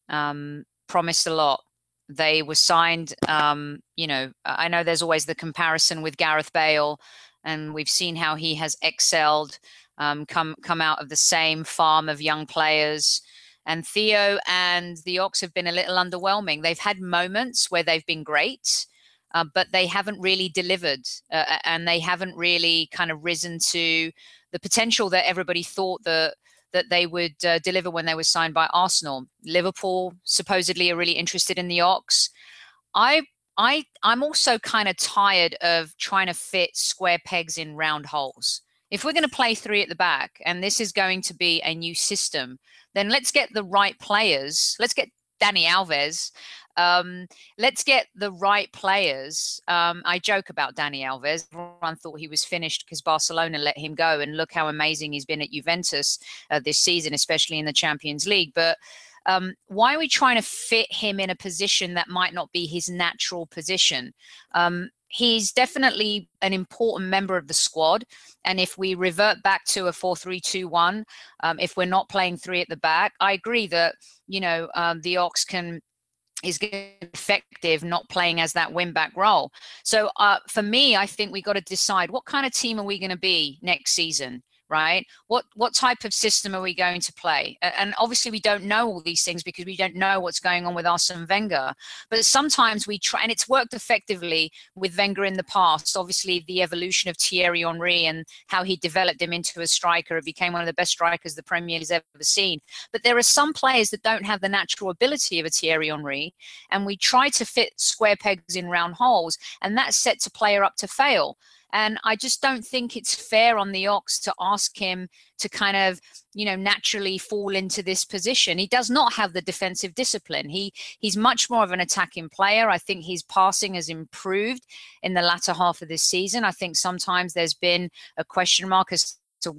um, promised a lot. They were signed, um, you know, I know there's always the comparison with Gareth Bale, and we've seen how he has excelled, um, come come out of the same farm of young players. And Theo and the Ox have been a little underwhelming. They've had moments where they've been great, uh, but they haven't really delivered, uh, and they haven't really kind of risen to the potential that everybody thought that that they would uh, deliver when they were signed by Arsenal. Liverpool supposedly are really interested in the Ox. I, I, I'm also kind of tired of trying to fit square pegs in round holes. If we're going to play three at the back, and this is going to be a new system, then let's get the right players. Let's get Dani Alves. Um, let's get the right players. Um, I joke about Dani Alves. Everyone thought he was finished because Barcelona let him go, and look how amazing he's been at Juventus uh, this season, especially in the Champions League. But um, why are we trying to fit him in a position that might not be his natural position? Um, he's definitely an important member of the squad. And if we revert back to a four three two one, um, if we're not playing three at the back, I agree that, you know, um, the Ox can is effective not playing as that win back role. So uh, for me, I think we got to decide, what kind of team are we going to be next season, right? What what type of system are we going to play? And obviously we don't know all these things because we don't know what's going on with Arsene Wenger. But sometimes we try, and it's worked effectively with Wenger in the past. Obviously the evolution of Thierry Henry and how he developed him into a striker. It became one of the best strikers the Premier League has ever seen. But there are some players that don't have the natural ability of a Thierry Henry, and we try to fit square pegs in round holes, and that sets a player up to fail. And I just don't think it's fair on the Ox to ask him to kind of, you know, naturally fall into this position. He does not have the defensive discipline. He he's much more of an attacking player. I think his passing has improved in the latter half of this season. I think sometimes there's been a question mark as to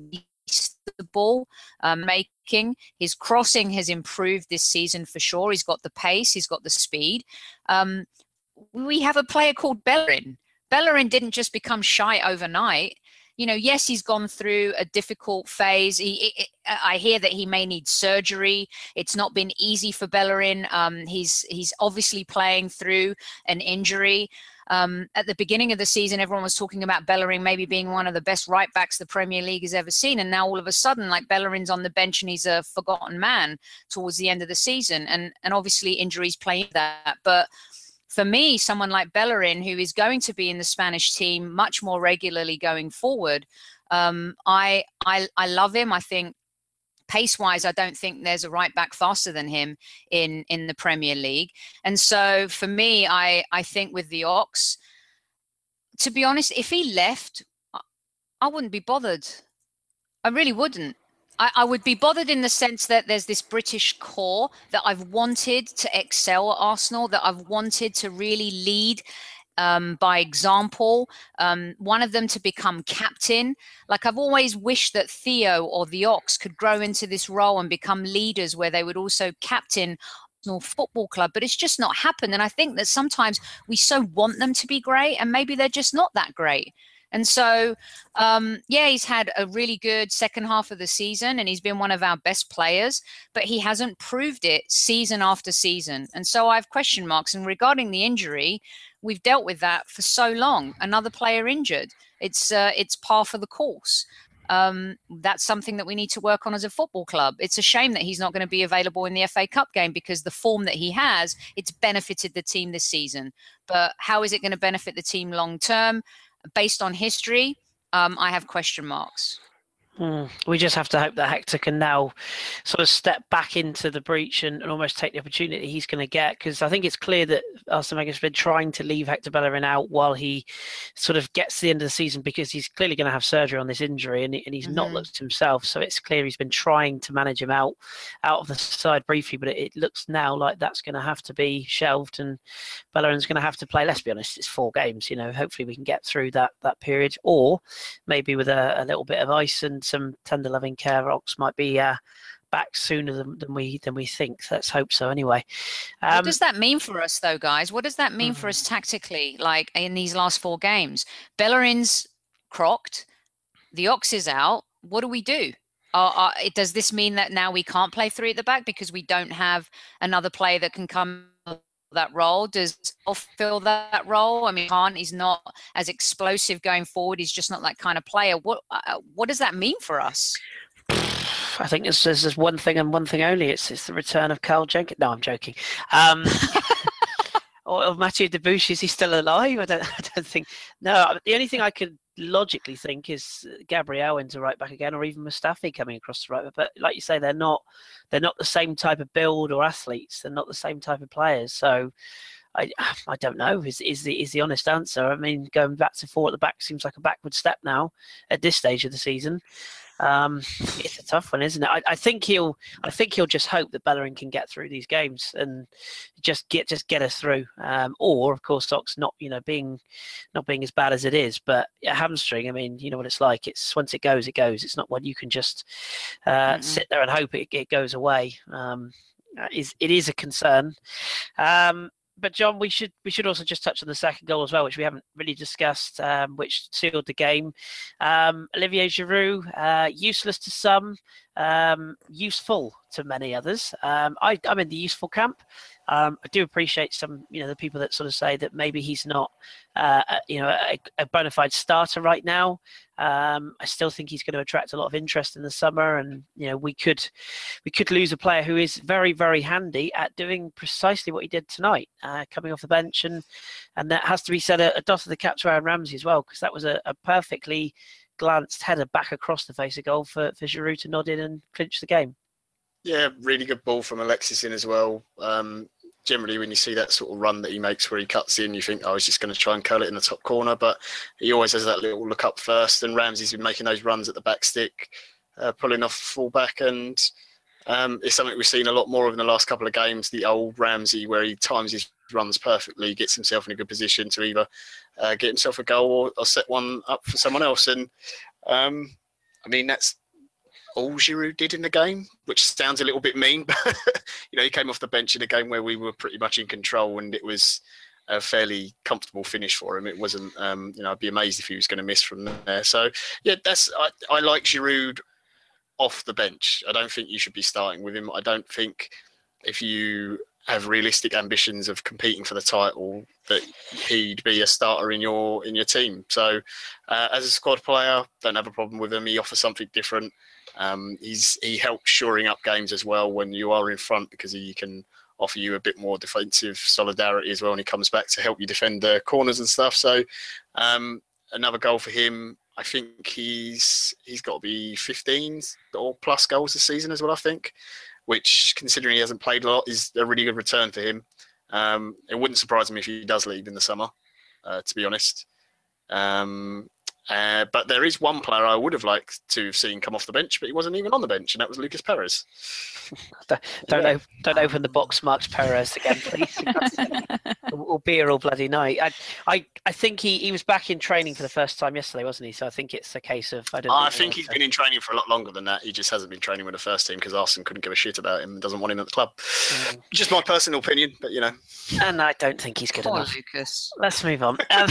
the ball um, making. His crossing has improved this season for sure. He's got the pace. He's got the speed. Um, we have a player called Bellerin. Bellerin didn't just become shy overnight. You know, yes, he's gone through a difficult phase. He, it, I hear that he may need surgery. It's not been easy for Bellerin. Um, he's he's obviously playing through an injury. Um, at the beginning of the season, everyone was talking about Bellerin maybe being one of the best right backs the Premier League has ever seen. And now all of a sudden, like, Bellerin's on the bench and he's a forgotten man towards the end of the season. And, and obviously injuries play into that. But for me, someone like Bellerin, who is going to be in the Spanish team much more regularly going forward, um, I, I I love him. I think pace-wise, I don't think there's a right back faster than him in, in the Premier League. And so for me, I, I think with the Ox, to be honest, if he left, I wouldn't be bothered. I really wouldn't. I, I would be bothered in the sense that there's this British core that I've wanted to excel at Arsenal, that I've wanted to really lead um, by example, um, one of them to become captain. Like, I've always wished that Theo or the Ox could grow into this role and become leaders where they would also captain Arsenal Football Club, but it's just not happened. And I think that sometimes we so want them to be great, and maybe they're just not that great. And so, um, yeah, he's had a really good second half of the season, and he's been one of our best players, but he hasn't proved it season after season. And so I have question marks. And regarding the injury, we've dealt with that for so long. Another player injured. It's uh, it's par for the course. Um, that's something that we need to work on as a football club. It's a shame that he's not going to be available in the F A Cup game, because the form that he has, it's benefited the team this season. But how is it going to benefit the team long term? Based on history, um, I have question marks. Hmm. We just have to hope that Hector can now sort of step back into the breach and, and almost take the opportunity he's going to get, because I think it's clear that Arsene Wenger's been trying to leave Hector Bellerin out while he sort of gets to the end of the season, because he's clearly going to have surgery on this injury, and, and he's mm-hmm. not looked himself. So it's clear he's been trying to manage him out out of the side briefly, but it, it looks now like that's going to have to be shelved, and Bellerin's going to have to play. Let's be honest, it's four games. You know, hopefully we can get through that that period, or maybe with a, a little bit of ice and some tender loving care, Ox might be uh, back sooner than, than we than we think. Let's hope so. Anyway, um, what does that mean for us, though, guys? What does that mean mm-hmm. for us tactically? Like in these last four games, Bellerin's crocked, the Ox is out. What do we do? Uh, uh, does this mean that now we can't play three at the back because we don't have another player that can come that role? Does Off fill that role? I mean, Khan is not as explosive going forward. He's just not that kind of player. What uh, what does that mean for us? I think there's, there's one thing and one thing only. It's it's the return of Carl Jenkins. No, I'm joking. Um, or, or Mathieu Debuchy, is he still alive? I don't, I don't think. No, the only thing I could logically think is Gabriel into right back again, or even Mustafi coming across the right back. But like you say, they're not they're not the same type of build or athletes. They're not the same type of players. So I I don't know. Is is the is the honest answer? I mean, going back to four at the back seems like a backward step now at this stage of the season. Um, it's a tough one, isn't it? I, I think he'll. I think he'll just hope that Bellerin can get through these games and just get just get us through. Um, or, of course, Ox not you know being not being as bad as it is, but a hamstring. I mean, you know what it's like. It's once it goes, it goes. It's not one you can just uh, mm-hmm. sit there and hope it, it goes away. Um, it is it is a concern. Um, But John, we should we should also just touch on the second goal as well, which we haven't really discussed, um, which sealed the game. Um, Olivier Giroud, uh, useless to some, um, useful to many others. Um, I, I'm in the useful camp. Um, I do appreciate some, you know, the people that sort of say that maybe he's not, uh, you know, a, a bona fide starter right now. Um, I still think he's going to attract a lot of interest in the summer, and you know, we could, we could lose a player who is very, very handy at doing precisely what he did tonight, uh, coming off the bench, and and that has to be said, a, a dot of the cap to Aaron Ramsey as well, because that was a, a perfectly glanced header back across the face of goal for for Giroud to nod in and clinch the game. Yeah, really good ball from Alexis in as well. Um, generally, when you see that sort of run that he makes where he cuts in, you think, oh, he's just going to try and curl it in the top corner. But he always has that little look up first. And Ramsey's been making those runs at the back stick, uh, pulling off full back. And um, it's something we've seen a lot more of in the last couple of games, the old Ramsey, where he times his runs perfectly, gets himself in a good position to either uh, get himself a goal or, or set one up for someone else. And um, I mean, that's all Giroud did in the game, which sounds a little bit mean, but you know, he came off the bench in a game where we were pretty much in control, and it was a fairly comfortable finish for him. It wasn't, um, you know, I'd be amazed if he was going to miss from there. So yeah, that's I, I like Giroud off the bench. I don't think you should be starting with him. I don't think if you have realistic ambitions of competing for the title that he'd be a starter in your in your team. So uh, as a squad player, don't have a problem with him. He offers something different. Um, he's he helps shoring up games as well when you are in front, because he can offer you a bit more defensive solidarity as well, and he comes back to help you defend the corners and stuff. So um, another goal for him. I think he's he's got to be fifteen or plus goals this season as well, I think, which, considering he hasn't played a lot, is a really good return for him. Um, it wouldn't surprise me if he does leave in the summer, uh, to be honest. Um, Uh, but there is one player I would have liked to have seen come off the bench, but he wasn't even on the bench, and that was Lucas Perez. Don't don't, Yeah. op- don't open the box marked Perez again, please. We'll be here all bloody night. I, I, I think he, he was back in training for the first time yesterday, wasn't he? So I think it's a case of I don't. I think, think he's been in training for a lot longer than that. He just hasn't been training with the first team because Arsene couldn't give a shit about him and doesn't want him at the club. Mm. Just my personal opinion, but you know. And I don't think he's good Poor enough. Lucas. Let's move on. Um,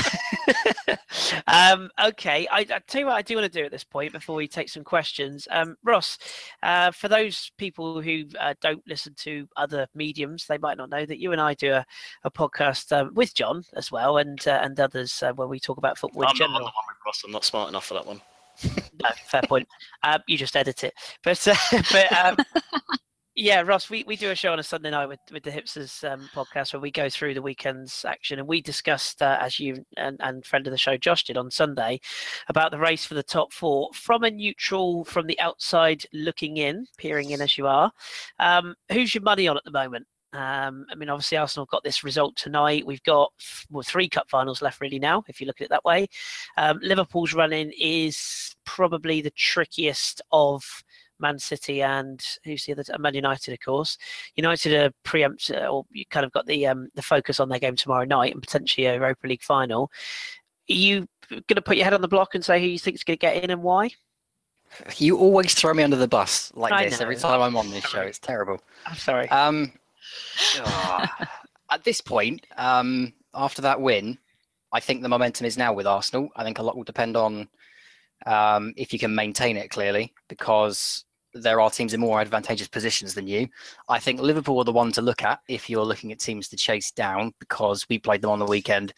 um, okay, I, I tell you what I do want to do at this point before we take some questions. Um, Ross, uh, for those people who uh, don't listen to other mediums, they might not know that you and I do a, a podcast um, with John as well, and uh, and others uh, where we talk about football in I'm not general. on the one with Ross. I'm not smart enough for that one. No, fair point. Um, you just edit it, but uh, but. Um, Yeah, Ross, we, we do a show on a Sunday night with, with the Hipsters um, podcast where we go through the weekend's action, and we discussed, uh, as you and, and friend of the show Josh did on Sunday, about the race for the top four from a neutral, from the outside looking in, peering in as you are. Um, who's your money on at the moment? Um, I mean, obviously Arsenal got this result tonight. We've got well, three cup finals left really now, if you look at it that way. Um, Liverpool's running is probably the trickiest of Man City and who's the other? Man United, of course. United are preempt, or you kind of got the um, the focus on their game tomorrow night and potentially a Europa League final. Are you going to put your head on the block and say who you think is going to get in and why? You always throw me under the bus like I this know. every time I'm on this show. It's terrible. I'm sorry. Um, ah, at this point, um, after that win, I think the momentum is now with Arsenal. I think a lot will depend on um, if you can maintain it, clearly, because there are teams in more advantageous positions than you. I think Liverpool are the one to look at if you're looking at teams to chase down, because we played them on the weekend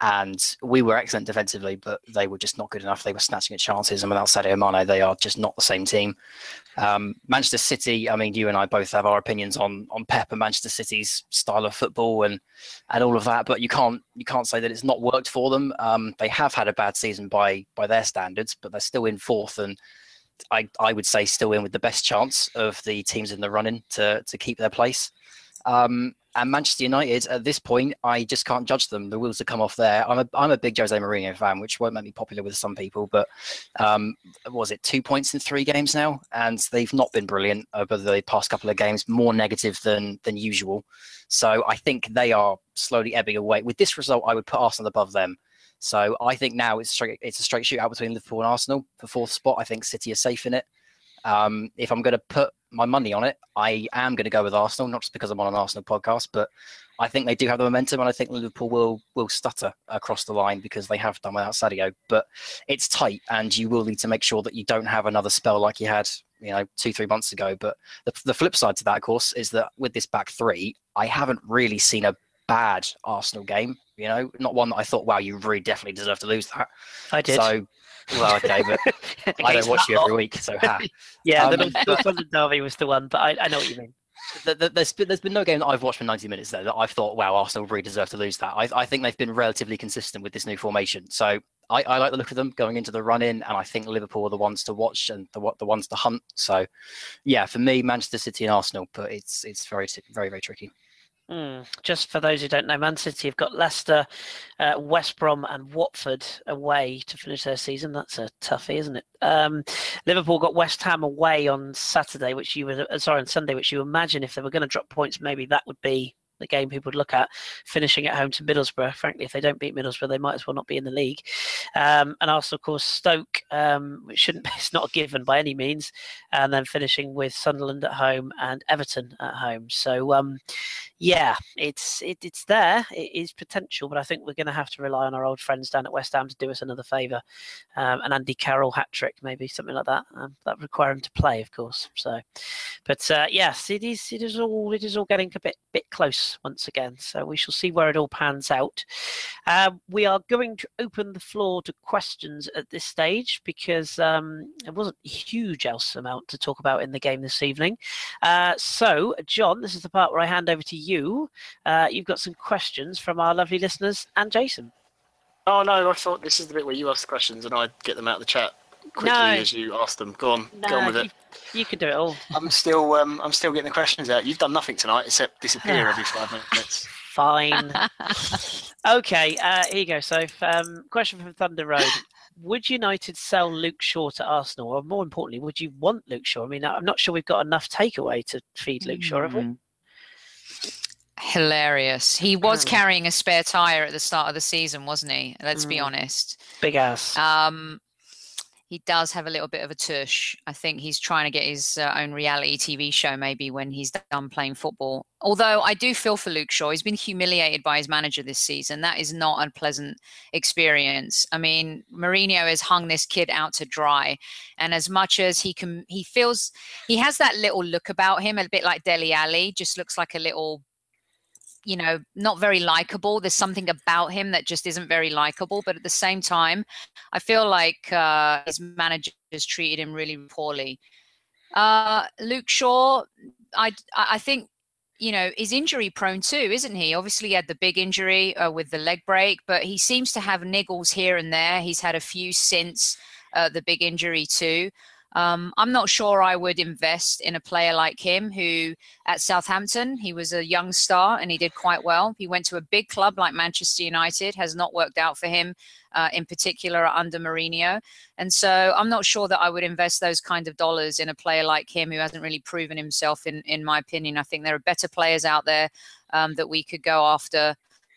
and we were excellent defensively, but they were just not good enough. They were snatching at chances, and without Sadio Mane, they are just not the same team. Um, Manchester City, I mean, you and I both have our opinions on on Pep and Manchester City's style of football and and all of that, but you can't you can't say that it's not worked for them. Um, they have had a bad season by by their standards, but they're still in fourth, and I, I would say still in with the best chance of the teams in the running to to keep their place. Um, and Manchester United, at this point, I just can't judge them. The wheels have come off there. I'm a I'm a big Jose Mourinho fan, which won't make me popular with some people, but um, was it two points in three games now? And they've not been brilliant over the past couple of games, more negative than than usual. So I think they are slowly ebbing away. With this result, I would put Arsenal above them. So I think now it's straight, it's a straight shootout between Liverpool and Arsenal for fourth spot. I think City are safe in it. Um, if I'm going to put my money on it, I am going to go with Arsenal, not just because I'm on an Arsenal podcast, but I think they do have the momentum, and I think Liverpool will will stutter across the line because they have done without Sadio. But it's tight, and you will need to make sure that you don't have another spell like you had, you know, two, three months ago. But the, the flip side to that, of course, is that with this back three, I haven't really seen a bad Arsenal game, you know, not one that I thought, wow, you really definitely deserve to lose that. I did. So, well, okay, but I don't watch you every week, so ha. Yeah, Um, the North North London derby was the one, but I, I know what you mean. The, the, there's, been, there's been no game that I've watched for ninety minutes, though, that I've thought, wow, Arsenal really deserve to lose that. I, I think they've been relatively consistent with this new formation. So I, I like the look of them going into the run-in, and I think Liverpool are the ones to watch and the, the ones to hunt. So, yeah, for me, Manchester City and Arsenal, but it's it's very, very, very tricky. Mm. Just for those who don't know, Man City have got Leicester, uh, West Brom and Watford away to finish their season. That's a toughie, isn't it? Um, Liverpool got West Ham away on Saturday, which you would, uh, sorry, on Sunday, which you imagine if they were going to drop points, maybe that would be the game people would look at, finishing at home to Middlesbrough. Frankly, if they don't beat Middlesbrough, they might as well not be in the league. Um, and also, of course, Stoke, um, which shouldn't be, it's not a given by any means, and then finishing with Sunderland at home and Everton at home. So, um, yeah, it's it, it's there. It is potential, but I think we're going to have to rely on our old friends down at West Ham to do us another favour. Um, an Andy Carroll hat trick, maybe something like that. Um, that require him to play, of course. So, but uh, yes, it is. It is all. It is all getting a bit bit close once again. So we shall see where it all pans out. Uh, we are going to open the floor to questions at this stage because um, there wasn't a huge else amount to talk about in the game this evening. Uh, so, John, this is the part where I hand over to you. You, uh, you've got some questions from our lovely listeners and Jason. Oh no, I thought this is the bit where you ask the questions and I get them out of the chat quickly no. as you ask them. Go on, no, go on with you, it. You can do it all. I'm still, um, I'm still getting the questions out. You've done nothing tonight except disappear every five minutes. Fine. Okay, uh, here you go. So, um, question from Thunder Road. would United sell Luke Shaw to Arsenal, or more importantly, would you want Luke Shaw? I mean, I'm not sure we've got enough takeaway to feed Luke Shaw, have we? Mm. Hilarious. He was Hmm. carrying a spare tire at the start of the season, wasn't he? Let's be Mm. honest. Big ass. Um, he does have a little bit of a tush. I think he's trying to get his uh, own reality T V show maybe when he's done playing football. Although I do feel for Luke Shaw. He's been humiliated by his manager this season. That is not a pleasant experience. I mean, Mourinho has hung this kid out to dry. And as much as he can, he feels, he has that little look about him, a bit like Dele Alli, just looks like a little, you know, not very likable. There's something about him that just isn't very likable. But at the same time, I feel like uh, his manager has treated him really poorly. Uh, Luke Shaw, I, I think, you know, is injury prone too, isn't he? Obviously, he had the big injury uh, with the leg break, but he seems to have niggles here and there. He's had a few since uh, the big injury too. Um, I'm not sure I would invest in a player like him who at Southampton, he was a young star and he did quite well. He went to a big club like Manchester United, has not worked out for him uh, in particular under Mourinho. And so I'm not sure that I would invest those kind of dollars in a player like him who hasn't really proven himself in, in my opinion. I think there are better players out there um, that we could go after.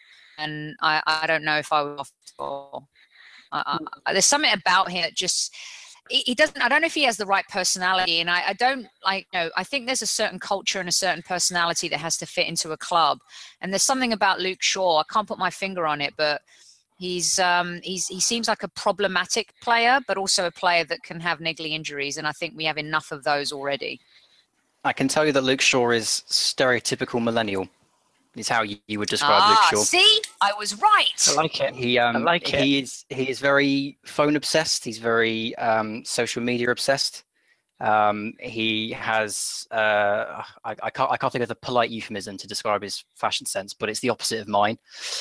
And I, I don't know if I would offer. Uh, there's something about him that just, he doesn't, I don't know if he has the right personality, and I, I don't like, you know, I think there's a certain culture and a certain personality that has to fit into a club. And there's something about Luke Shaw, I can't put my finger on it, but he's, um, he's, he seems like a problematic player, but also a player that can have niggly injuries. And I think we have enough of those already. I can tell you that Luke Shaw is stereotypical millennial. Is how you, you would describe ah, Luke Shaw. See, I was right. I like it. He um I like it. he is he is very phone obsessed. He's very um social media obsessed. Um, he has uh I, I can't I can't think of the polite euphemism to describe his fashion sense, but it's the opposite of mine.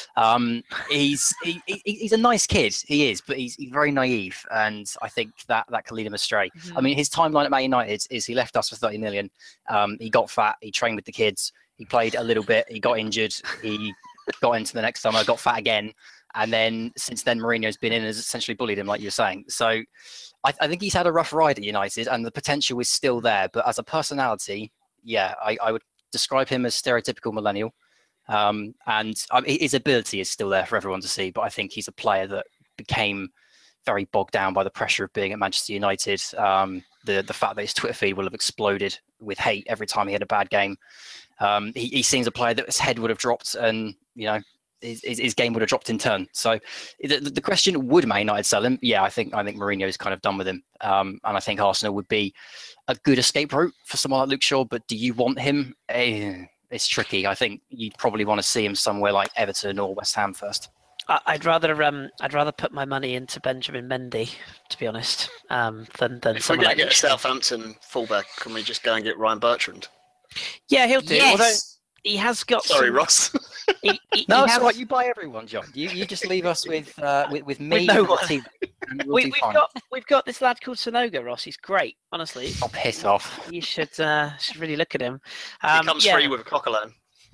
Um, he's he, he, he's a nice kid. He is, but he's, he's very naive, and I think that that can lead him astray. Mm-hmm. I mean, his timeline at Man United is he left us for thirty million. Um, he got fat. He trained with the kids. He played a little bit. He got injured. He got into the next summer, got fat again. And then since then, Mourinho's been in and has essentially bullied him, like you were saying. So I, I think he's had a rough ride at United and the potential is still there. But as a personality, yeah, I, I would describe him as stereotypical millennial. Um, and um, his ability is still there for everyone to see. But I think he's a player that became very bogged down by the pressure of being at Manchester United. Um, the, the fact that his Twitter feed will have exploded with hate every time he had a bad game. Um, he, he seems a player that his head would have dropped and, you know, his, his game would have dropped in turn. So the, the question, would Man United sell him? Yeah, I think I think Mourinho is kind of done with him. Um, and I think Arsenal would be a good escape route for someone like Luke Shaw. But do you want him? Eh, it's tricky. I think you'd probably want to see him somewhere like Everton or West Ham first. I'd rather um I'd rather put my money into Benjamin Mendy, to be honest, um, than than If we're someone going like to get a Luke Shaw. Southampton fullback, can we just go and get Ryan Bertrand? Yeah, he'll do. Yes. Although he has got Sorry, some, Ross. He, he, No, he it's has, all right. You buy everyone, John. You you just leave us with uh, with, with me no and the one. team. And we'll we, do we've fine. got we've got this lad called Sonogo, Ross. He's great, honestly. Oh, piss off. You should uh, should really look at him. he Um, comes yeah, free with a Coquelin.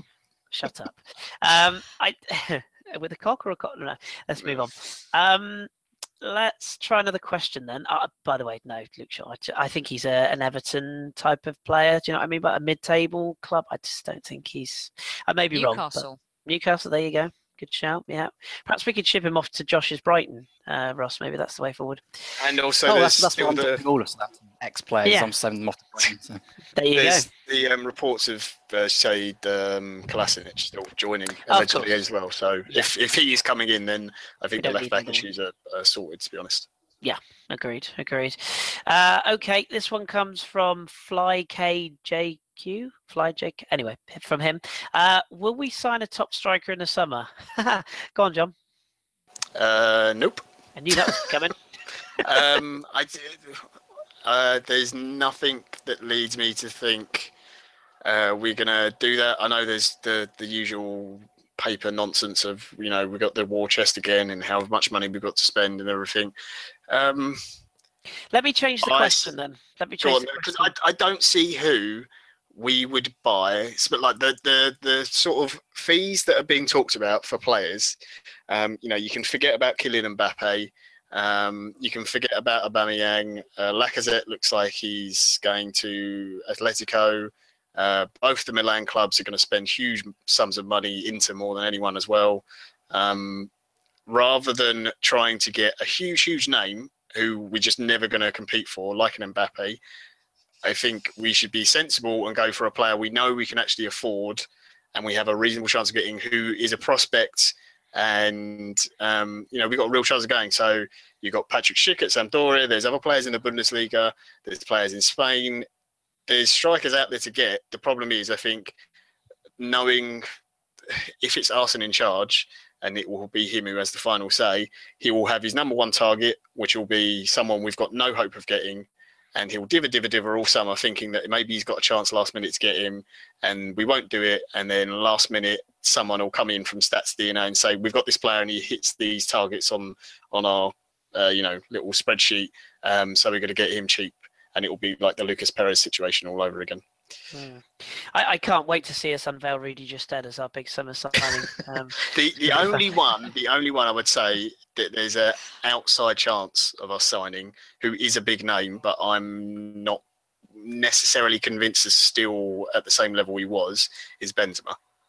Shut up. Um, I with a cock or a cock? No, let's move on. Um, let's try another question then. Uh, by the way, no, Luke Shaw. I, I think he's a, an Everton type of player. Do you know what I mean? But a mid-table club, I just don't think he's. I may be wrong. But Newcastle. Newcastle, there you go. Good shout. Yeah, perhaps we could ship him off to Josh's Brighton, uh, Ross. Maybe that's the way forward. And also, Oh, there's that's, that's still what I'm the, doing all of that. Ex-players, Yeah. I'm sending them off to Brighton, so. There you go. there's the um, reports of uh, Shade um, Kolasinac still joining Of allegedly course. as well. So Yeah. if, if he is coming in, then I think We the don't left need back him issues are, are sorted, to be honest. Agreed. Agreed. Uh, okay, this one comes from Fly K J Q. Fly J K. Anyway, from him. Uh, will we sign a top striker in the summer? Go on, John. Uh, nope. I knew that was coming. um, I, d- uh, there's nothing that leads me to think uh, we're going to do that. I know there's the, the usual paper nonsense of, you know, we got the war chest again and how much money we've got to spend and everything. Um, Let me change the I- question then. Let me go change on, the because question. I, I don't see who we would buy, but like the, the, the sort of fees that are being talked about for players. Um, you know, you can forget about Kylian Mbappe. Um, you can forget about Aubameyang. Uh, Lacazette looks like he's going to Atletico. Uh, both the Milan clubs are going to spend huge sums of money into more than anyone as well. Um, rather than trying to get a huge, huge name who we're just never going to compete for, like an Mbappe, I think we should be sensible and go for a player we know we can actually afford and we have a reasonable chance of getting, who is a prospect. And, um, you know, we've got a real chance of going. So you've got Patrick Schick at Sampdoria. There's other players in the Bundesliga. There's players in Spain. There's strikers out there to get. The problem is, I think, knowing if it's Arsene in charge, and it will be him who has the final say, he will have his number one target, which will be someone we've got no hope of getting. And he'll diver, diver, diver all summer thinking that maybe he's got a chance last minute to get him, and we won't do it. And then last minute, someone will come in from Stats D N A and say, we've got this player and he hits these targets on, on our uh, you know, little spreadsheet. Um, so we're going to get him cheap. And it will be like the Lucas Perez situation all over again. Mm. I, I can't wait to see us unveil Rudy Gestede as our big summer signing. Um, the the only one, the only one I would say that there's an outside chance of us signing, who is a big name, but I'm not necessarily convinced is still at the same level he was, is Benzema.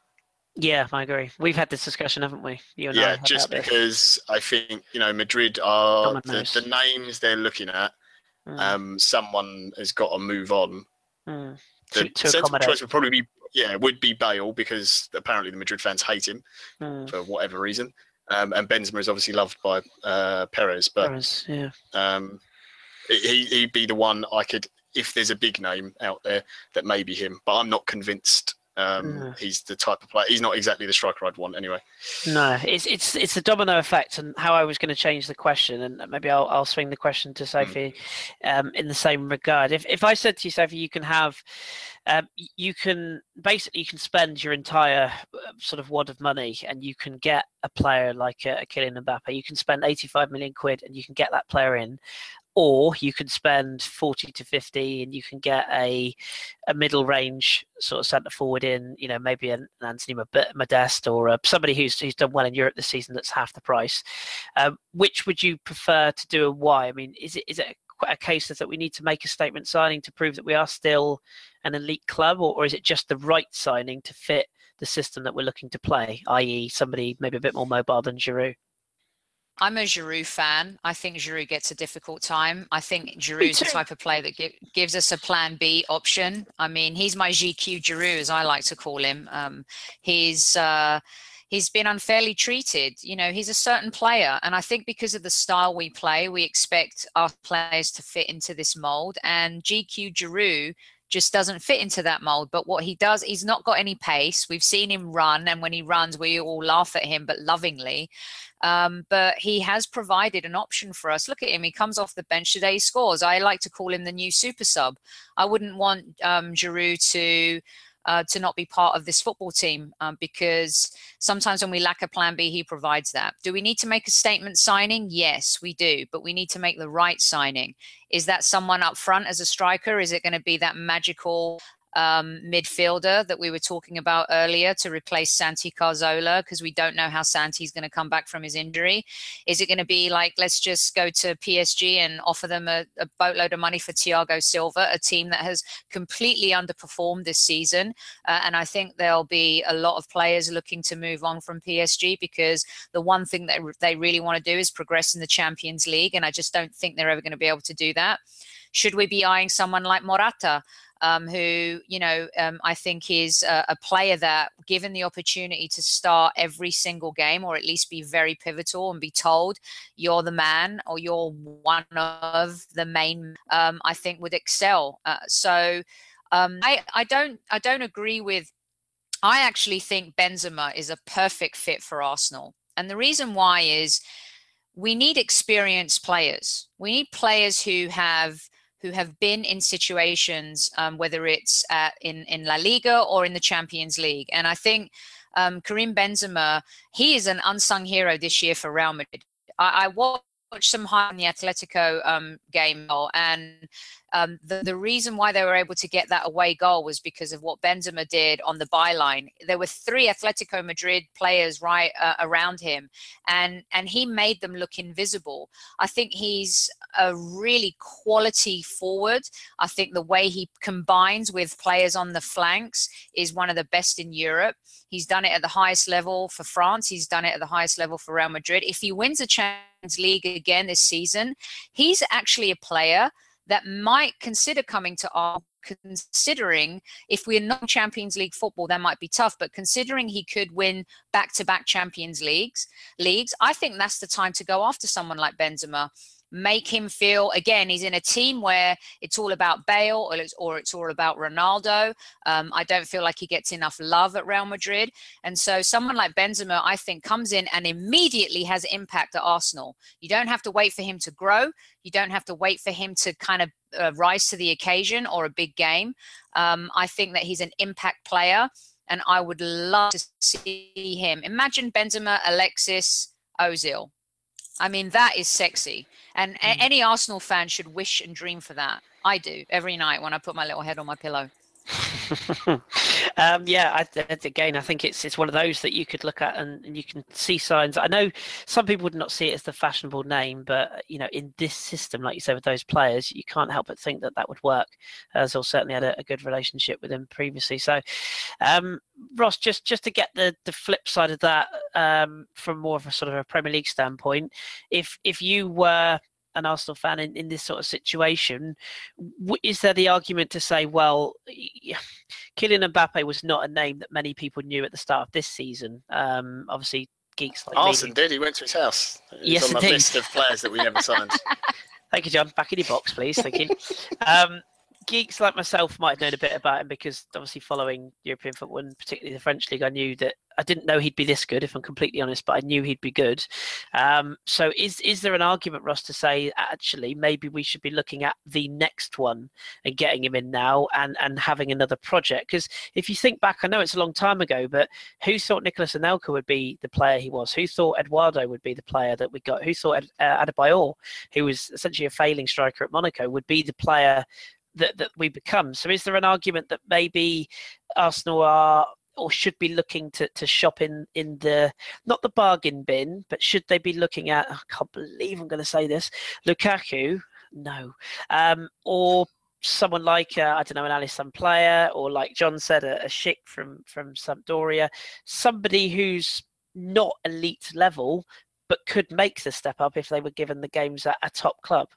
Yeah, I agree. We've had this discussion, haven't we? You and I Yeah, about just this. because I think, you know, Madrid are Someone the, knows. the names they're looking at. Mm. Um, someone has got to move on. Mm. The To, to sensible accommodate. choice would probably be, yeah, would be Bale, because apparently the Madrid fans hate him Mm. for whatever reason. Um, and Benzema is obviously loved by uh, Perez, but Perez, yeah. um, he, he'd be the one I could, if there's a big name out there, that may be him. But I'm not convinced um, Mm. he's the type of player. He's not exactly the striker I'd want anyway. No, it's it's it's the domino effect, and how I was going to change the question, and maybe I'll I'll swing the question to Sophie, mm. um, in the same regard. If if I said to you, Sophie, you can have, um, you can basically you can spend your entire sort of wad of money, and you can get a player like a, a Kylian Mbappe. You can spend eighty-five million quid, and you can get that player in. Or you can spend forty to fifty and you can get a a middle range sort of centre forward in, you know, maybe an, an Anthony Modeste or a, somebody who's who's done well in Europe this season that's half the price. Um, which would you prefer to do and why? I mean, is it is it quite a case that we need to make a statement signing to prove that we are still an elite club, or, or is it just the right signing to fit the system that we're looking to play, that is somebody maybe a bit more mobile than Giroud? I'm a Giroud fan. I think Giroud gets a difficult time. I think Giroud is the type of player that give, gives us a plan B option. I mean, he's my G Q Giroud, as I like to call him. Um, he's uh, he's been unfairly treated. You know, he's a certain player. And I think because of the style we play, we expect our players to fit into this mold. And G Q Giroud just doesn't fit into that mold. But what he does, he's not got any pace. We've seen him run, and when he runs, we all laugh at him, but lovingly. Um, but he has provided an option for us. Look at him. He comes off the bench today, he scores. I like to call him the new super sub. I wouldn't want um, Giroud to uh, to not be part of this football team um, because sometimes when we lack a plan B, he provides that. Do we need to make a statement signing? Yes, we do. But we need to make the right signing. Is that someone up front as a striker? Is it going to be that magical Um, midfielder that we were talking about earlier to replace Santi Cazorla, because we don't know how Santi's going to come back from his injury? Is it going to be like, let's just go to P S G and offer them a, a boatload of money for Thiago Silva, a team that has completely underperformed this season? Uh, and I think there'll be a lot of players looking to move on from P S G because the one thing that they really want to do is progress in the Champions League. And I just don't think they're ever going to be able to do that. Should we be eyeing someone like Morata? Um, who, you know, um, I think is a, a player that, given the opportunity to start every single game, or at least be very pivotal and be told you're the man or you're one of the main, um, I think would excel. Uh, so um, I, I don't, I don't agree with. I actually think Benzema is a perfect fit for Arsenal, and the reason why is we need experienced players. We need players who have. who have been in situations, um, whether it's at, in, in La Liga or in the Champions League. And I think um, Karim Benzema, he is an unsung hero this year for Real Madrid. I, I watched some high in the Atletico um, game, and Um, the, the reason why they were able to get that away goal was because of what Benzema did on the byline. There were three Atletico Madrid players right uh, around him, and and he made them look invisible. I think he's a really quality forward. I think the way he combines with players on the flanks is one of the best in Europe. He's done it at the highest level for France. He's done it at the highest level for Real Madrid. If he wins the Champions League again this season, he's actually a player that might consider coming to our, considering if we're not Champions League football, that might be tough, but considering he could win back-to-back Champions Leagues, leagues, I think that's the time to go after someone like Benzema. Make him feel, again, he's in a team where it's all about Bale or it's, or it's all about Ronaldo. Um, I don't feel like he gets enough love at Real Madrid. And so someone like Benzema, I think, comes in and immediately has impact at Arsenal. You don't have to wait for him to grow. You don't have to wait for him to kind of uh, rise to the occasion or a big game. Um, I think that he's an impact player, and I would love to see him. Imagine Benzema, Alexis, Ozil. I mean, that is sexy. And mm. a- any Arsenal fan should wish and dream for that. I do every night when I put my little head on my pillow. um, yeah, I, again, I think it's it's one of those that you could look at and, and you can see signs. I know some people would not see it as the fashionable name, but you know, in this system, like you said, with those players, you can't help but think that that would work. Ozil certainly had a, a good relationship with him previously. So, um, Ross, just just to get the the flip side of that, um, from more of a sort of a Premier League standpoint, if if you were an Arsenal fan in, in this sort of situation, w- is there the argument to say, well, Kylian Mbappe was not a name that many people knew at the start of this season? Um, obviously, geeks like Arsene me. did. He went to his house. He's Yes, on the indeed. list of players that we never signed. Thank you, John. Back in your box, please. Thank you. Um, geeks like myself might have known a bit about him because obviously following European football and particularly the French league, I knew that I didn't know he'd be this good, if I'm completely honest, but I knew he'd be good. Um, so is is there an argument, Ross, to say actually maybe we should be looking at the next one and getting him in now and, and having another project? Because if you think back, I know it's a long time ago, but who thought Nicolas Anelka would be the player he was? Who thought Eduardo would be the player that we got? Who thought uh, Adebayor, who was essentially a failing striker at Monaco, would be the player that, that we become? So is there an argument that maybe Arsenal are or should be looking to, to shop in, in the, not the bargain bin, but should they be looking at, I can't believe I'm going to say this, Lukaku? No. Um, or someone like, uh, I don't know, an Alisson player, or like John said, a, a Schick from, from Sampdoria, somebody who's not elite level, but could make the step up if they were given the games at a top club?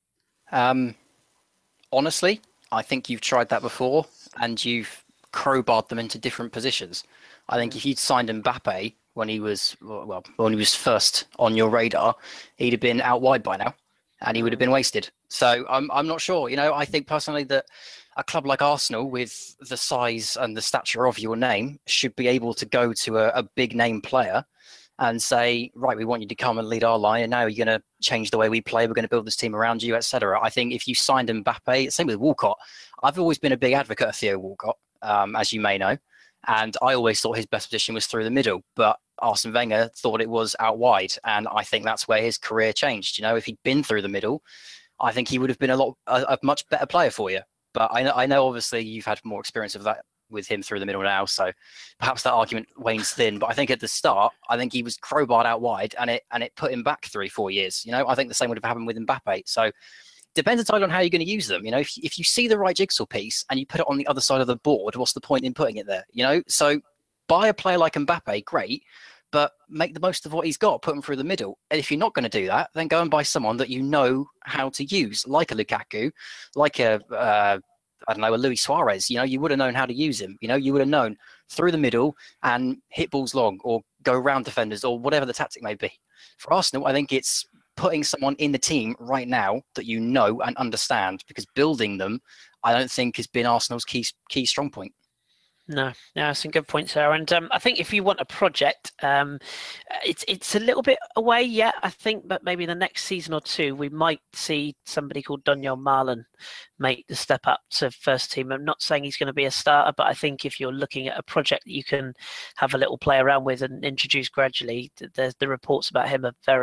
Um, honestly, I think you've tried that before and you've crowbarred them into different positions. I think if you'd signed Mbappe when he was well when he was first on your radar, he'd have been out wide by now and he would have been wasted. So I'm I'm not sure. You know, I think personally that a club like Arsenal, with the size and the stature of your name, should be able to go to a, a big name player and say, right, we want you to come and lead our line, and now you're going to change the way we play. We're going to build this team around you, et cetera. I think if you signed Mbappe, same with Walcott. I've always been a big advocate of Theo Walcott. Um, as you may know, and I always thought his best position was through the middle, but Arsene Wenger thought it was out wide, and I think that's where his career changed. You know, if he'd been through the middle, I think he would have been a lot a, a much better player for you. But I know, I know, obviously, you've had more experience of that with him through the middle now, so perhaps that argument wanes thin. But I think at the start, I think he was crowbarred out wide, and it and it put him back three, four years. You know, I think the same would have happened with Mbappe. So. Depends entirely on how you're going to use them. You know, if, if you see the right jigsaw piece and you put it on the other side of the board, what's the point in putting it there? You know, so buy a player like Mbappe, great, but make the most of what he's got, put him through the middle. And if you're not going to do that, then go and buy someone that you know how to use, like a Lukaku, like a, uh, I don't know, a Luis Suarez. You know, you would have known how to use him. You know, you would have known through the middle and hit balls long or go around defenders or whatever the tactic may be. For Arsenal, I think it's putting someone in the team right now that you know and understand, because building them, I don't think has been Arsenal's key key strong point. No, no, some good points there. And um, I think if you want a project, um, it's it's a little bit away yet, I think, but maybe the next season or two, we might see somebody called Daniel Marlon make the step up to first team. I'm not saying he's going to be a starter, but I think if you're looking at a project that you can have a little play around with and introduce gradually, the, the reports about him are very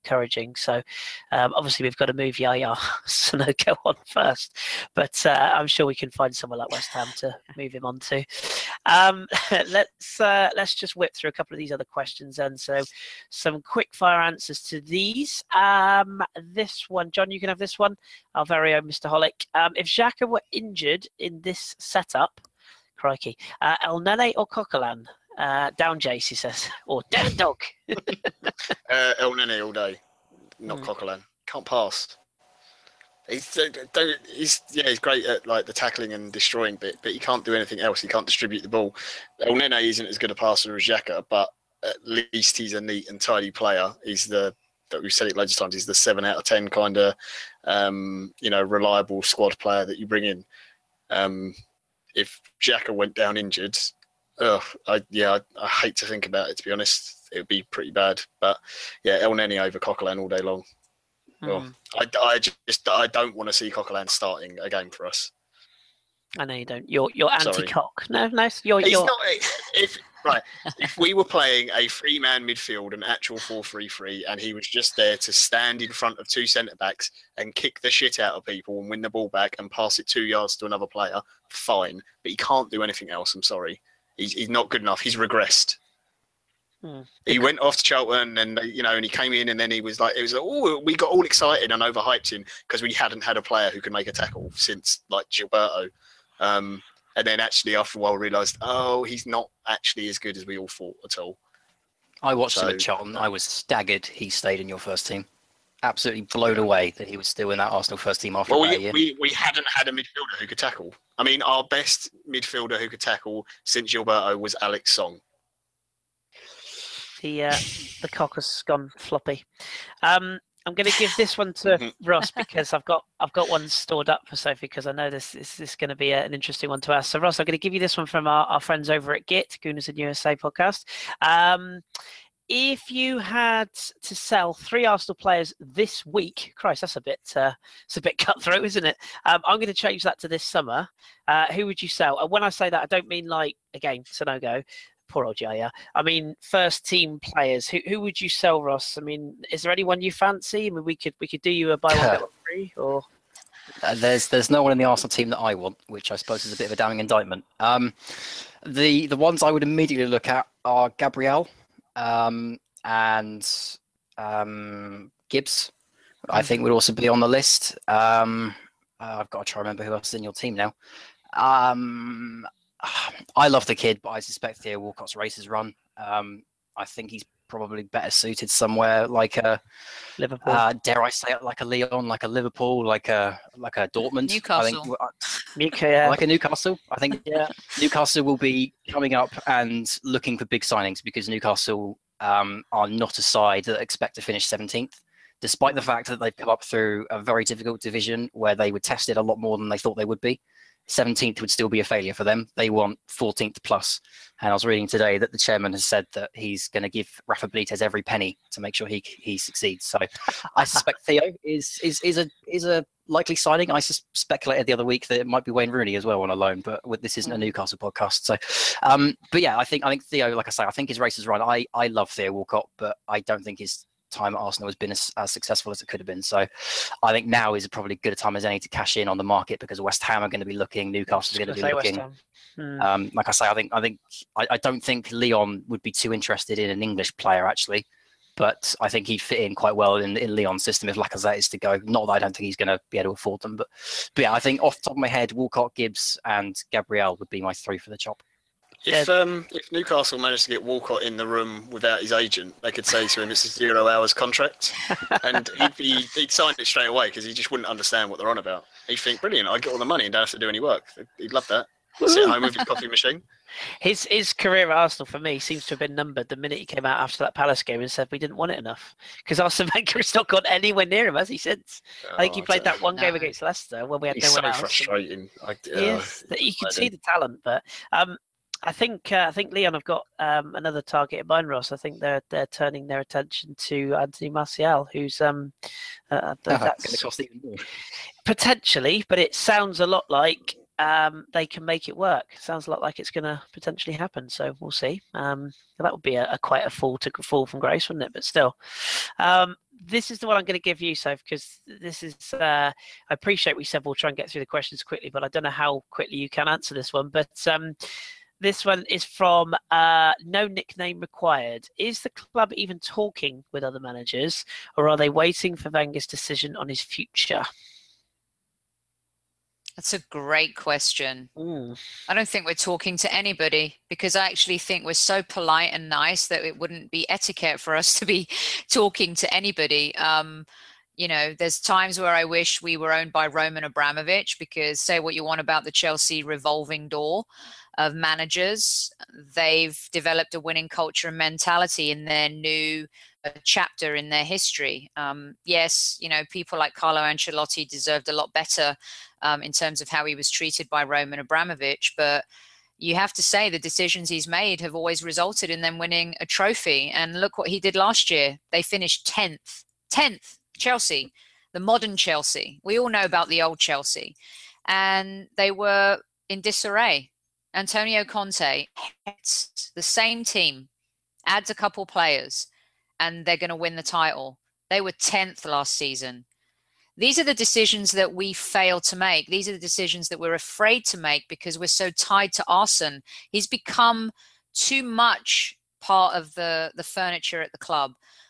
encouraging. So um, obviously we've got to move Yaya Sanogo on first, but uh, I'm sure we can find somewhere like West Ham to move him on to. Um, let's uh, let's just whip through a couple of these other questions, and so some quick fire answers to these. Um, this one, John, you can have this one. Our very own Mister Holick. Um, if Xhaka were injured in this setup, crikey, uh, El Nene or Coquelin? Uh, down Jace, he says, or down dog. uh, El Nene all day, not Hmm. Coquelin. Can't pass. He's, uh, don't, he's yeah, he's great at like the tackling and destroying bit, but he can't do anything else. He can't distribute the ball. El Nene isn't as good a passer as Xhaka, but at least he's a neat and tidy player. He's the that we've said it loads of times. He's the seven out of ten kind of um, you know reliable squad player that you bring in. Um, if Xhaka went down injured. Oh, I, yeah, I, I hate to think about it, to be honest. It would be pretty bad. But, yeah, El Nene over Coquelin all day long. Hmm. Well, I, I just I don't want to see Coquelin starting a game for us. I know you don't. You're you're Sorry. anti-cock. No, no. You're He's you're not. If right, if we were playing a three-man midfield, an actual four three three, and he was just there to stand in front of two centre backs and kick the shit out of people and win the ball back and pass it two yards to another player, fine. But he can't do anything else. I'm sorry. He's, he's not good enough. He's regressed. Hmm. He went off to Charlton, and you know, and he came in, and then he was like, it was like, oh, we got all excited and overhyped him because we hadn't had a player who could make a tackle since like Gilberto. Um, and then actually after a while realised, oh, he's not actually as good as we all thought at all. I watched him So- at Charlton. I was staggered he stayed in your first team. Absolutely blown away that he was still in that Arsenal first team after Well, about a we, year. we we hadn't had a midfielder who could tackle. I mean, our best midfielder who could tackle since Gilberto was Alex Song. the uh, the cock has gone floppy. Um, I'm going to give this one to Mhm. Ross because I've got I've got one stored up for Sophie because I know this this, this is going to be a, an interesting one to ask. So Ross, I'm going to give you this one from our, our friends over at Git, Gooners in U S A podcast. Um, if you had to sell three Arsenal players this week, Christ, that's a bit uh, it's a bit cutthroat, isn't it? Um, I'm going to change that to this summer. Uh, who would you sell? And when I say that, I don't mean like again Sanogo. Poor old Jaya. I mean, first team players. Who who would you sell, Ross? I mean, is there anyone you fancy? I mean, we could we could do you a buy one get one free, or Uh, there's there's no one in the Arsenal team that I want, which I suppose is a bit of a damning indictment. Um, the the ones I would immediately look at are Gabriel um, and um, Gibbs. I think would also be on the list. Um, uh, I've got to try to remember who else is in your team now. Um, I love the kid, but I suspect Theo Walcott's race is run. Um, I think he's probably better suited somewhere like a, Liverpool? uh, dare I say it, like a Lyon, like a Liverpool, like a like a Dortmund. I think, Newcastle. Mika, yeah. like a Newcastle. I think yeah. Newcastle will be coming up and looking for big signings because Newcastle um, are not a side that expect to finish seventeenth, despite the fact that they've come up through a very difficult division where they were tested a lot more than they thought they would be. seventeenth would still be a failure for them. They want fourteenth plus. And I was reading today that the chairman has said that he's going to give Rafa Benitez every penny to make sure he he succeeds. So I suspect Theo is is is a is a likely signing. I sus- speculated the other week that it might be Wayne Rooney as well on a loan, but with, this isn't a Newcastle podcast. So, um, but yeah, I think I think Theo, like I say, I think his race is run. I I love Theo Walcott, but I don't think his time at Arsenal has been as, as successful as it could have been. So I think now is probably good a time as any to cash in on the market because West Ham are going to be looking, Newcastle are going to be Say looking. West Ham. Hmm. Um, like I say, I think I think I, I don't think Leon would be too interested in an English player actually, but I think he'd fit in quite well in, in Leon's system if Lacazette is to go. Not that I don't think he's going to be able to afford them, but but yeah, I think off the top of my head, Walcott, Gibbs, and Gabriel would be my three for the chop. If um if Newcastle managed to get Walcott in the room without his agent, they could say to him it's a zero hours contract, and he'd be he'd sign it straight away because he just wouldn't understand what they're on about. He'd think, brilliant, I get all the money and don't have to do any work. He'd love that. Sit at home with his coffee machine. His his career at Arsenal for me seems to have been numbered the minute he came out after that Palace game and said we didn't want it enough because Arsene Wenger has not got anywhere near him, has he? Since I think he Oh, played don't- that one game No. against Leicester when we had He's no so one else. frustrating. I, He uh, is. That you can I see don't- the talent, but um, I think uh, I think Leon have got um, another target in mind, Ross. I think they're they're turning their attention to Anthony Martial, who's um, uh, th- Going to that's cost even more. potentially, but it sounds a lot like um, they can make it work. Sounds a lot like it's going to potentially happen. So we'll see. Um, that would be a, a quite a fall to fall from grace, wouldn't it? But still, um, this is the one I'm going to give you, Soph, because this is, uh, I appreciate we said we'll try and get through the questions quickly, but I don't know how quickly you can answer this one. But um, this one is from uh, No Nickname Required. Is the club even talking with other managers, or are they waiting for Wenger's decision on his future? That's a great question. Mm. I don't think we're talking to anybody, because I actually think we're so polite and nice that it wouldn't be etiquette for us to be talking to anybody. Um, you know, there's times where I wish we were owned by Roman Abramovich, because say what you want about the Chelsea revolving door of managers, they've developed a winning culture and mentality in their new uh, chapter in their history. Um, yes, you know, people like Carlo Ancelotti deserved a lot better um, in terms of how he was treated by Roman Abramovich, but you have to say the decisions he's made have always resulted in them winning a trophy. And look what he did last year. They finished tenth. tenth, Chelsea, the modern Chelsea. We all know about the old Chelsea. And they were in disarray. Antonio Conte, the same team, adds a couple players, and they're going to win the title. They were tenth last season. These are the decisions that we fail to make. These are the decisions that we're afraid to make because we're so tied to Arsene. He's become too much part of the, the furniture at the club.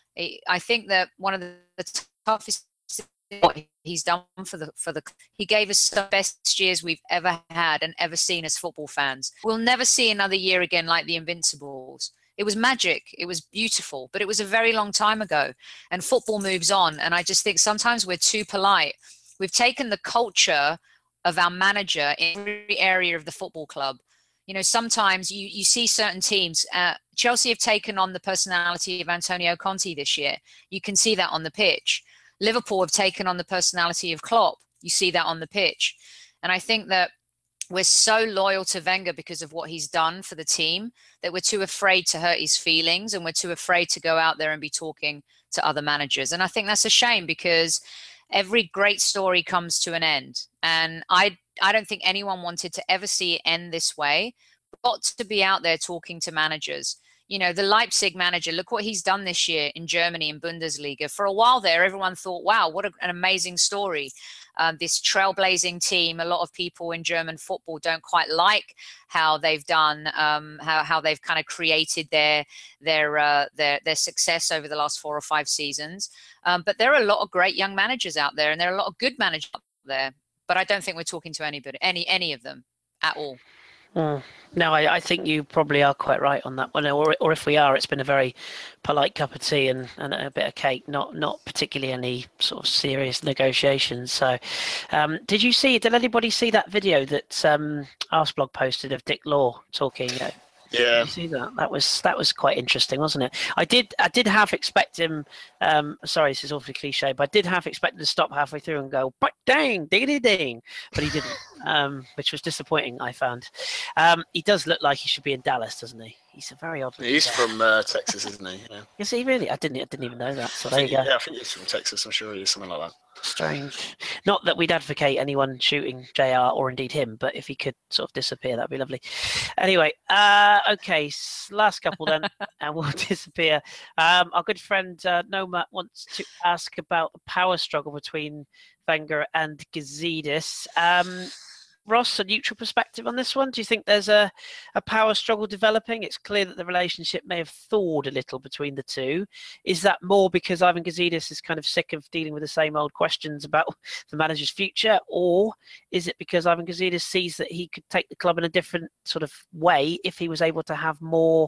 I think that one of the, the toughest what he's done for the for the he gave us the best years we've ever had and ever seen as football fans. We'll never see another year again like the Invincibles. It was magic, it was beautiful, but it was a very long time ago, and football moves on. And I just think sometimes we're too polite. We've taken the culture of our manager in every area of the football club. You know, sometimes you you see certain teams, uh, Chelsea have taken on the personality of Antonio Conte this year. You can see that on the pitch. Liverpool have taken on the personality of Klopp. You see that on the pitch. And I think that we're so loyal to Wenger because of what he's done for the team that we're too afraid to hurt his feelings, and we're too afraid to go out there and be talking to other managers. And I think that's a shame, because every great story comes to an end. And I, I don't think anyone wanted to ever see it end this way. We've got to be out there talking to managers. You know, the Leipzig manager, look what he's done this year in Germany in Bundesliga. For a while there, everyone thought, wow, what a, an amazing story. Um, this trailblazing team. A lot of people in German football don't quite like how they've done, um, how, how they've kind of created their their, uh, their their success over the last four or five seasons. Um, but there are a lot of great young managers out there, and there are a lot of good managers out there. But I don't think we're talking to anybody, any any of them at all. Mm. No, I, I think you probably are quite right on that one. Or, or if we are, it's been a very polite cup of tea and, and a bit of cake, not not particularly any sort of serious negotiations. So, um, did you see? Did anybody see that video that um, Arsblog posted of Dick Law talking? Uh, Yeah. Did you see that? That was that was quite interesting, wasn't it? I did I did half expect him. Um, sorry, this is awfully cliche, but I did half expect him to stop halfway through and go, "But dang, diggity ding," but he didn't, um, which was disappointing. I found. Um, he does look like he should be in Dallas, doesn't he? He's a very odd. He's guy. from uh, Texas, isn't he? Yeah. Is he really? I didn't I didn't even know that. So I there you think, go. yeah, I think he's from Texas. I'm sure he is, something like that. Strange. Not that we'd advocate anyone shooting J R or indeed him, but if he could sort of disappear, that'd be lovely. Anyway, uh, okay, last couple then, and we'll disappear. Um, our good friend uh, Noma wants to ask about the power struggle between Wenger and Gazidis. Um, Ross, a neutral perspective on this one. Do you think there's a, a power struggle developing? It's clear that the relationship may have thawed a little between the two. Is that more because Ivan Gazidis is kind of sick of dealing with the same old questions about the manager's future? Or is it because Ivan Gazidis sees that he could take the club in a different sort of way if he was able to have more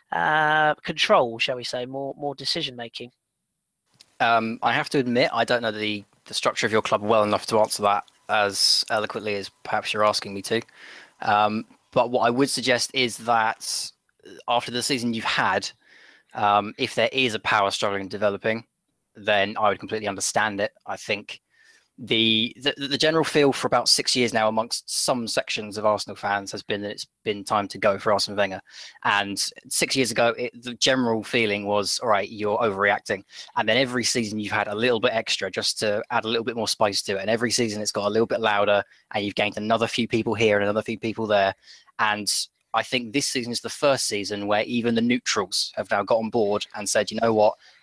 uh, control, shall we say, more more decision making? Um, I have to admit, I don't know the, the structure of your club well enough to answer that as eloquently as perhaps you're asking me to. Um, but what I would suggest is that after the season you've had, um, if there is a power struggling and developing, then I would completely understand it. I think the, the the general feel for about six years now amongst some sections of Arsenal fans has been that it's been time to go for Arsene Wenger. And six years ago, it, the general feeling was, all right, you're overreacting. And then every season you've had a little bit extra just to add a little bit more spice to it. And every season it's got a little bit louder, and you've gained another few people here and another few people there. And I think this season is the first season where even the neutrals have now got on board and said, you know what,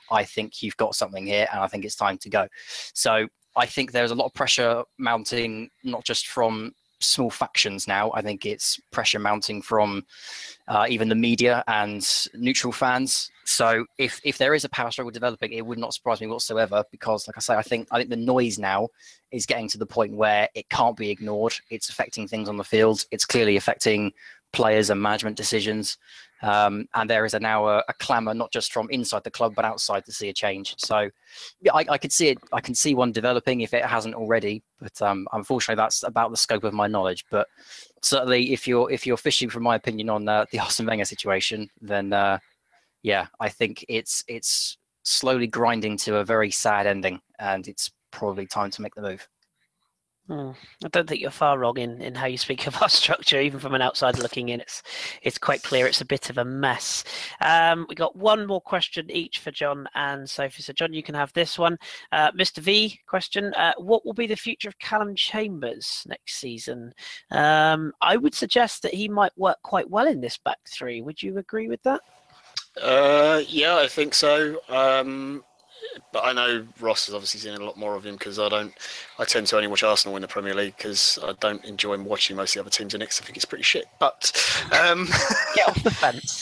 I think you've got something here, and I think it's time to go. So I think there's a lot of pressure mounting, not just from small factions now. I think it's pressure mounting from uh, even the media and neutral fans. So if if there is a power struggle developing, it would not surprise me whatsoever, because, like I say, I think I think the noise now is getting to the point where it can't be ignored. It's affecting things on the field. It's clearly affecting players and management decisions. Um, and there is a, now a, a clamour, not just from inside the club, but outside, to see a change. So yeah, I, I could see it. I can see one developing if it hasn't already. But um, unfortunately, that's about the scope of my knowledge. But certainly, if you're if you're fishing for my opinion on uh, the Arsene Wenger situation, then uh, yeah, I think it's it's slowly grinding to a very sad ending, and it's probably time to make the move. Hmm. I don't think you're far wrong in, in how you speak of our structure. Even from an outsider looking in, it's it's quite clear it's a bit of a mess. Um, we got one more question each for John and Sophie. So John, you can have this one. Uh, Mister V question: uh, what will be the future of Callum Chambers next season? Um, I would suggest that he might work quite well in this back three. Would you agree with that? Uh, yeah, I think so. Um, but I know Ross has obviously seen a lot more of him, because I don't. I tend to only watch Arsenal in the Premier League because I don't enjoy watching most of the other teams in it, 'cause I think it's pretty shit. But um, Get off the fence.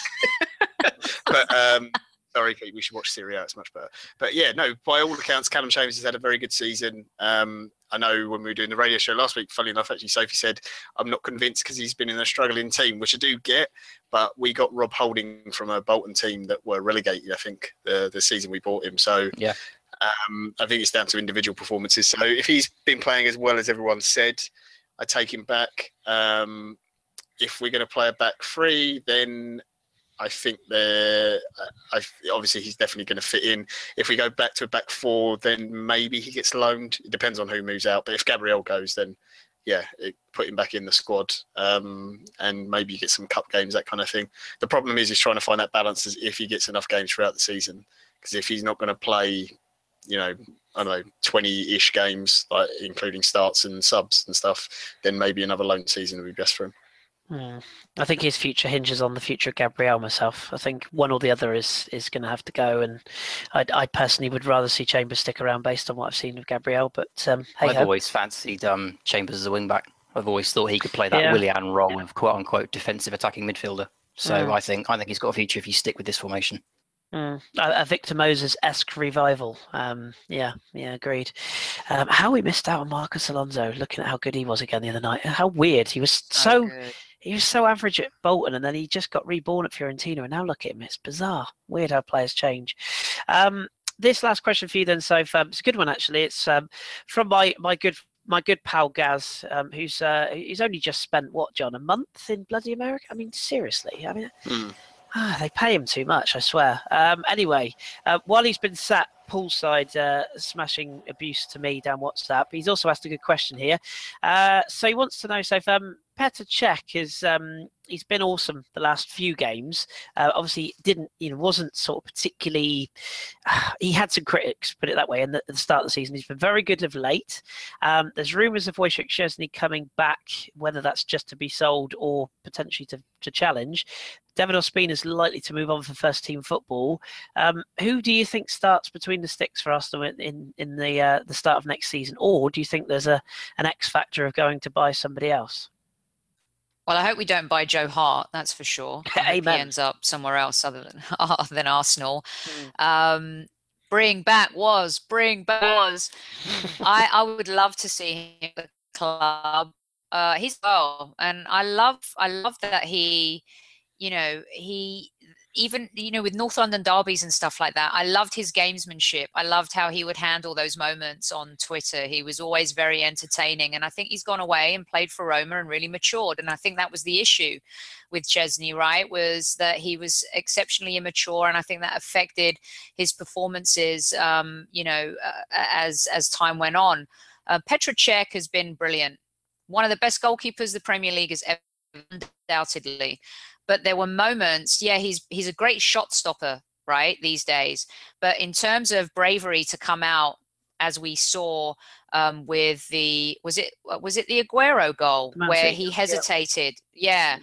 but um, sorry, Pete, we should watch Serie A. It's much better. But yeah, no. By all accounts, Callum Chambers has had a very good season. Um, I know when we were doing the radio show last week, funny enough, actually, Sophie said, I'm not convinced because he's been in a struggling team, which I do get. But we got Rob Holding from a Bolton team that were relegated, I think, the, the season we bought him. So yeah, um, I think it's down to individual performances. So if he's been playing as well as everyone said, I take him back. Um, if we're going to play a back three, then I think they're, I, obviously he's definitely going to fit in. If we go back to a back four, then maybe he gets loaned. It depends on who moves out. But if Gabriel goes, then yeah, it, put him back in the squad, um, and maybe you get some cup games, that kind of thing. The problem is he's trying to find that balance as if he gets enough games throughout the season. Because if he's not going to play, you know, I don't know, twenty-ish games, like including starts and subs and stuff, then maybe another loan season would be best for him. Hmm. I think his future hinges on the future of Gabriel myself. I think one or the other is is going to have to go, and I, I personally would rather see Chambers stick around based on what I've seen of Gabriel. But um, hey I've ho. always fancied um, Chambers as a wing back. I've always thought he could play that Yeah. Willian role of quote unquote defensive attacking midfielder. So Mm. I think I think he's got a future if you stick with this formation. Mm. A, a Victor Moses-esque revival. Um, yeah, yeah, agreed. Um, how we missed out on Marcus Alonso. Looking at how good he was again the other night. How weird. He was so. good. He was so average at Bolton, and then he just got reborn at Fiorentina, and now look at him. It's bizarre. Weird how players change. Um, this last question for you then, Soph. Um, it's a good one, actually. It's um, from my, my good my good pal Gaz, um, who's uh, he's only just spent, what, John, a month in bloody America? I mean, seriously. I mean, Hmm. ah, they pay him too much, I swear. Um, anyway, uh, while he's been sat poolside uh, smashing abuse to me down WhatsApp, he's also asked a good question here. Uh, so he wants to know, so if um, Petr Cech is um, he's been awesome the last few games. Uh, obviously, didn't you know wasn't sort of particularly. Uh, he had some critics, put it that way, in the, at the start of the season. He's been very good of late. Um, there's rumours of Wojciech Szczesny coming back, whether that's just to be sold or potentially to, to challenge. David Ospina is likely to move on for first team football. Um, who do you think starts between the sticks for Arsenal in in, in the uh, the start of next season, or do you think there's a an X factor of going to buy somebody else? Well, I hope we don't buy Joe Hart, that's for sure. I hope he Amen. ends up somewhere else other than, other than Arsenal. Mm. Um, bring back was, bring back was. I, I would love to see him at the club. Uh, he's well, and I love I love that he, you know, he even you know with North London derbies and stuff like that. I loved his gamesmanship. I loved how he would handle those moments on Twitter. He was always very entertaining, and I think he's gone away and played for Roma and really matured. And I think that was the issue with Szczesny, right? Was that he was exceptionally immature, and I think that affected his performances. Um, you know, uh, as as time went on, uh, Petr Cech has been brilliant. One of the best goalkeepers the Premier League has ever, undoubtedly. But there were moments, yeah, he's he's a great shot stopper, right, these days. But in terms of bravery to come out, as we saw um, with the, was it was it the Aguero goal Man where City, he yeah. hesitated? Yeah,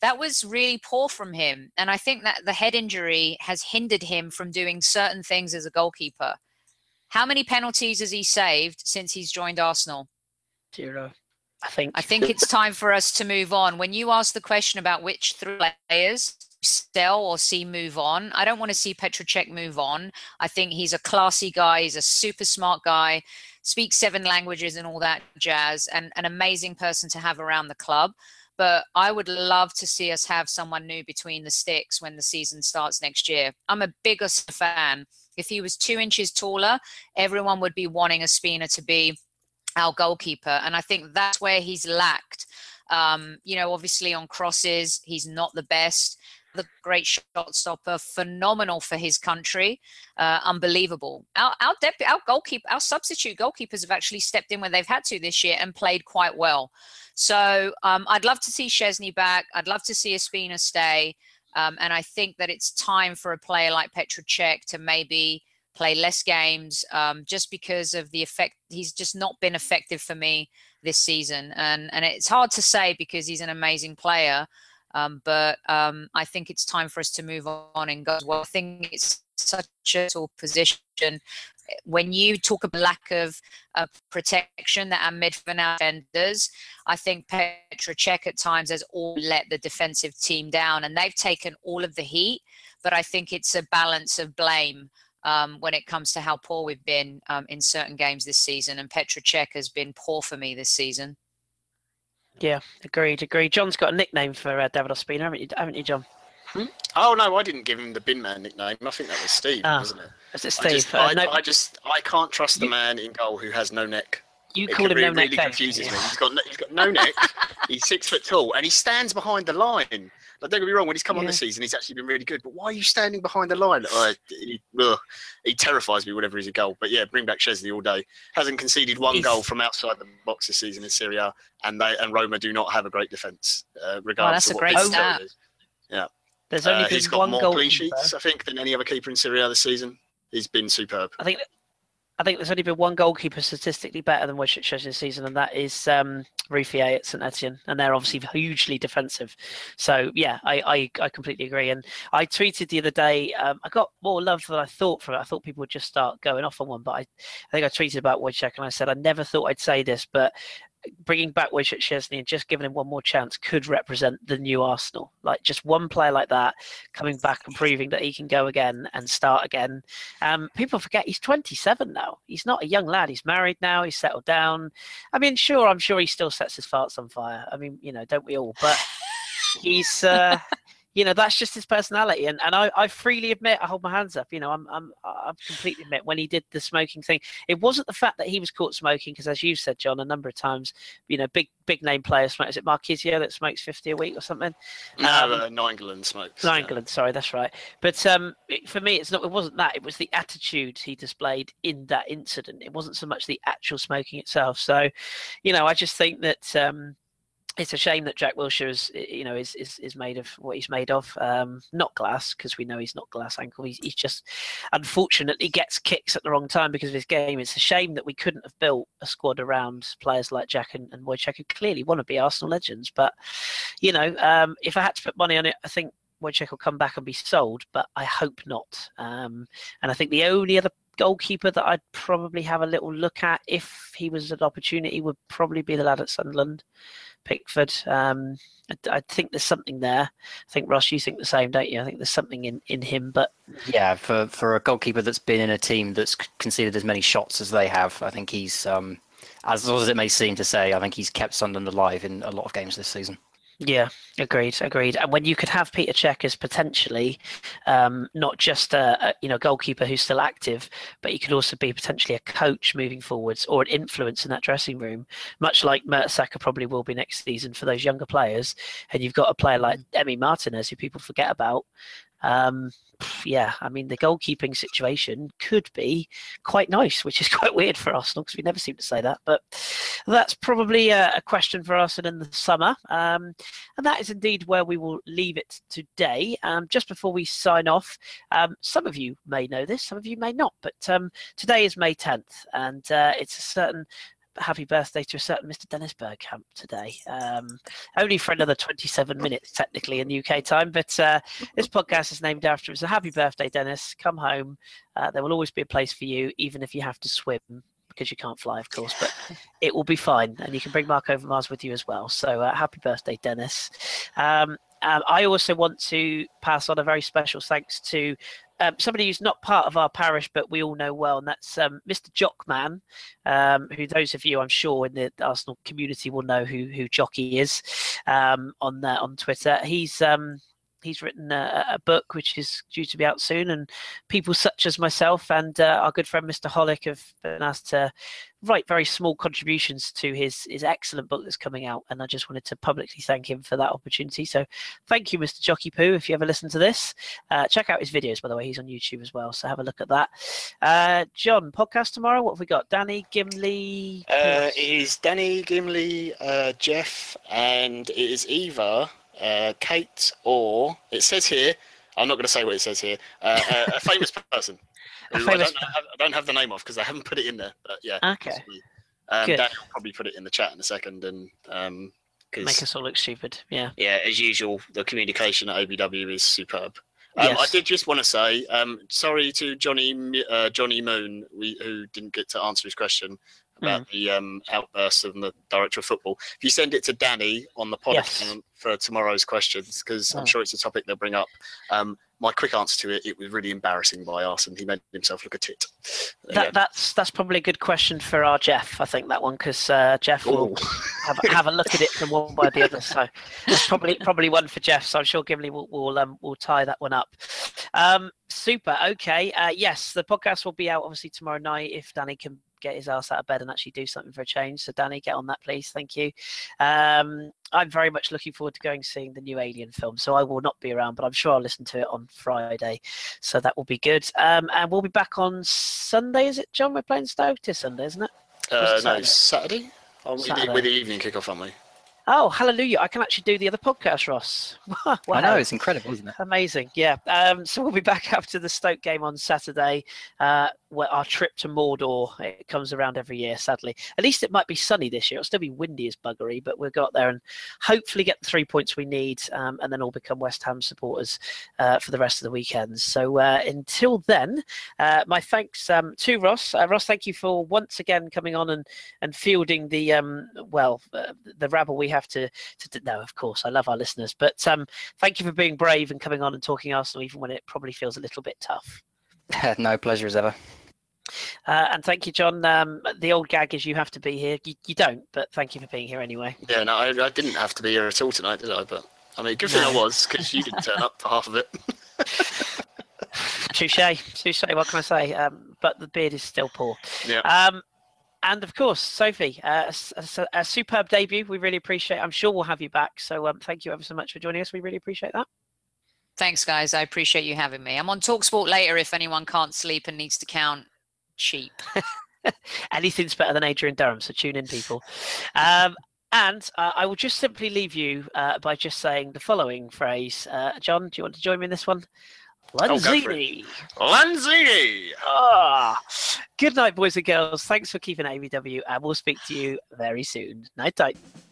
that was really poor from him. And I think that the head injury has hindered him from doing certain things as a goalkeeper. How many penalties has he saved since he's joined Arsenal? Zero, I think. I think it's time for us to move on. When you ask the question about which three players sell or see move on, I don't want to see Petr Cech move on. I think he's a classy guy. He's a super smart guy, speaks seven languages and all that jazz, and an amazing person to have around the club. But I would love to see us have someone new between the sticks when the season starts next year. I'm a bigger fan. If he was two inches taller, everyone would be wanting Ospina to be our goalkeeper. And I think that's where he's lacked. Um, you know, obviously on crosses, he's not the best. The great shot stopper, phenomenal for his country, uh, unbelievable. Our our, dep- our goalkeeper, our substitute goalkeepers have actually stepped in when they've had to this year and played quite well. So um, I'd love to see Szczesny back. I'd love to see Ospina stay. Um, and I think that it's time for a player like Petr Cech to maybe play less games, um, just because of the effect. He's just not been effective for me this season. And, and it's hard to say because he's an amazing player. Um, but um, I think it's time for us to move on and go. Well, I think it's such a sort of position. When you talk about lack of uh, protection that our midfield defenders, I think Petr Cech at times has all let the defensive team down, and they've taken all of the heat. But I think it's a balance of blame um, when it comes to how poor we've been um, in certain games this season. And Petr Cech has been poor for me this season. Yeah, agreed, agreed. John's got a nickname for uh, David Ospina, haven't you, haven't you, John? Hmm? Oh no, I didn't give him the bin man nickname. I think that was Steve, Ah, wasn't it? Was it I Steve? just, Uh, I, no, I just, I can't trust the You- man in goal who has no neck. you It called him really, no neck really Dave, confuses didn't me. you? He's got, no, he's got no neck. He's six foot tall, and he stands behind the line. Like, don't get me wrong. When he's come on Yeah. this season, he's actually been really good. But why are you standing behind the line? Uh, he, ugh, he terrifies me whenever he's a goal. But yeah, bring back Szczesny all day. Hasn't conceded one He's- goal from outside the box this season in Serie A, and they and Roma do not have a great defence, uh, regardless that's of a what great people tell stat. you. Yeah. There's only Uh, been he's got one more goal. clean sheets, I think, than any other keeper in Serie A this season. He's been superb. I think I think there's only been one goalkeeper statistically better than Wojciech Szczesny this season, and that is um, Ruffier at Saint Etienne, and they're obviously hugely defensive. So yeah, I, I, I completely agree. And I tweeted the other day, um, I got more love than I thought for it. I thought people would just start going off on one, but I, I think I tweeted about Wojciech, and I said I never thought I'd say this, but bringing back Wojciech Szczesny and just giving him one more chance could represent the new Arsenal. Like just one player like that coming back and proving that he can go again and start again. Um, people forget he's twenty-seven now. He's not a young lad. He's married now. He's settled down. I mean, sure, I'm sure he still sets his farts on fire. I mean, you know, don't we all? But he's, uh, you know, that's just his personality. And and I, I freely admit, I hold my hands up. You know, I'm I'm I completely admit when he did the smoking thing, it wasn't the fact that he was caught smoking, because as you've said, John, a number of times, you know, big big name players smoke. Is it Marquisio that smokes fifty a week or something? No, Um, uh, Nainggolan smokes. No, yeah. England, sorry, that's right. But um, it, for me, it's not. It wasn't that. It was the attitude he displayed in that incident. It wasn't so much the actual smoking itself. So, you know, I just think that um, it's a shame that Jack Wilshere is, you know, is is, is made of what he's made of. Um, not glass, because we know he's not glass ankle. He's, he's just, unfortunately, gets kicks at the wrong time because of his game. It's a shame that we couldn't have built a squad around players like Jack and, and Wojciech, who clearly want to be Arsenal legends. But, you know, um, if I had to put money on it, I think Wojciech will come back and be sold, but I hope not. Um, and I think the only other goalkeeper that I'd probably have a little look at if he was an opportunity would probably be the lad at Sunderland, Pickford. Um, I, I think there's something there. I think, Ross, you think the same, don't you? I think there's something in, in him. But Yeah, for, for a goalkeeper that's been in a team that's conceded as many shots as they have, I think he's, um, as odd as it may seem to say, I think he's kept Sunderland alive in a lot of games this season. yeah, agreed, agreed. And when you could have Petr Cech as potentially um, not just a, a you know goalkeeper who's still active, but he could also be potentially a coach moving forwards or an influence in that dressing room, much like Mertesacker probably will be next season for those younger players. And you've got a player like Emi Martinez, who people forget about. Um, yeah, I mean, the goalkeeping situation could be quite nice, which is quite weird for Arsenal because we never seem to say that. But that's probably a, a question for Arsenal in the summer. Um, and that is indeed where we will leave it today. Um, just before we sign off, um, some of you may know this, some of you may not, but um, today is May tenth, and uh, it's a certain happy birthday to a certain Mister Dennis Bergkamp today. Um, only for another twenty-seven minutes, technically, in U K time. But uh, this podcast is named after him. So happy birthday, Dennis. Come home. Uh, there will always be a place for you, even if you have to swim, because you can't fly, of course. But it will be fine. And you can bring Mark Overmars with you as well. So uh, happy birthday, Dennis. Um, um, I also want to pass on a very special thanks to Um, somebody who's not part of our parish, but we all know well, and that's um, Mister Jockman, um, who those of you, I'm sure, in the Arsenal community will know who who Jockey is um, on uh, on Twitter. He's um, he's written a, a book which is due to be out soon, and people such as myself and uh, our good friend Mister Hollick have been asked to write very small contributions to his his excellent book that's coming out, and I just wanted to publicly thank him for that opportunity. So thank you, Mister Jockey Poo, if you ever listen to this. Uh, check out his videos, by the way. He's on YouTube as well, so have a look at that. Uh, John, podcast tomorrow. What have we got? Danny, Gimli. Uh, it is Danny, Gimli, uh, Jeff, and it is either uh, Kate or, it says here, I'm not going to say what it says here, uh, a, a famous person. A who famous I, don't have, I don't have the name of because I haven't put it in there, but yeah. Okay. possibly. Um, Good. Dan will probably put it in the chat in a second, and um, Make because us all look stupid. Yeah. yeah, as usual, the communication at O B W is superb. Um, Yes. I did just want to say, um, sorry to Johnny uh, Johnny Moon, we, who didn't get to answer his question about the um, outbursts of the director of football. If you send it to Danny on the pod Yes. account for tomorrow's questions, because Oh. I'm sure it's a topic they'll bring up. Um, my quick answer to it, it was really embarrassing by us, and he made himself look a tit. There you That, that's that's probably a good question for our Jeff. I think that one, because uh, Jeff go. will Ooh. have, have a look at it from one by the other. So it's probably probably one for Jeff. So I'm sure Gimli will will um, will tie that one up. Um, super. Okay. Uh, yes, the podcast will be out obviously tomorrow night if Danny can get his ass out of bed and actually do something for a change. So Danny, get on that, please. Thank you. Um, I'm very much looking forward to going seeing the new Alien film. So I will not be around, but I'm sure I'll listen to it on Friday. So that will be good. Um, and we'll be back on Sunday. Is it, John? We're playing Stoke this Sunday, isn't it? Uh, Was it no, Saturday? Saturday? Oh, we Saturday. did with the evening kickoff, aren't we? Oh, hallelujah. I can actually do the other podcast, Ross. Wow. I know, it's incredible, isn't it? Amazing. Yeah. Um, so we'll be back after the Stoke game on Saturday. Uh, where our trip to Mordor, it comes around every year, sadly. At least it might be sunny this year. It'll still be windy as buggery, but we'll go up there and hopefully get the three points we need um, and then all become West Ham supporters uh, for the rest of the weekends. So uh, until then, uh, my thanks um, to Ross. Uh, Ross, thank you for once again coming on and, and fielding the, um, well, uh, the rabble we have to, to no, of course, I love our listeners, but um, thank you for being brave and coming on and talking Arsenal, even when it probably feels a little bit tough. No pleasure as ever. Uh, and thank you, John. Um, the old gag is you have to be here. You, you don't, but thank you for being here anyway. Yeah, no, I, I didn't have to be here at all tonight, did I? But I mean, good thing No. I was, because you didn't turn up for half of it. Touche, touche. What can I say? Um, but the beard is still poor. Yeah. Um, and of course, Sophie, uh, a, a, a superb debut. We really appreciate. I'm sure we'll have you back. So um, thank you ever so much for joining us. We really appreciate that. Thanks, guys. I appreciate you having me. I'm on TalkSport later if anyone can't sleep and needs to count sheep. Anything's better than Adrian Durham, so tune in, people. Um, and uh, I will just simply leave you uh, by just saying the following phrase. Uh, John, do you want to join me in this one? go for it. Lanzini. Lanzini! Ah, good night, boys and girls. Thanks for keeping A V W, and we'll speak to you very soon. Night, night.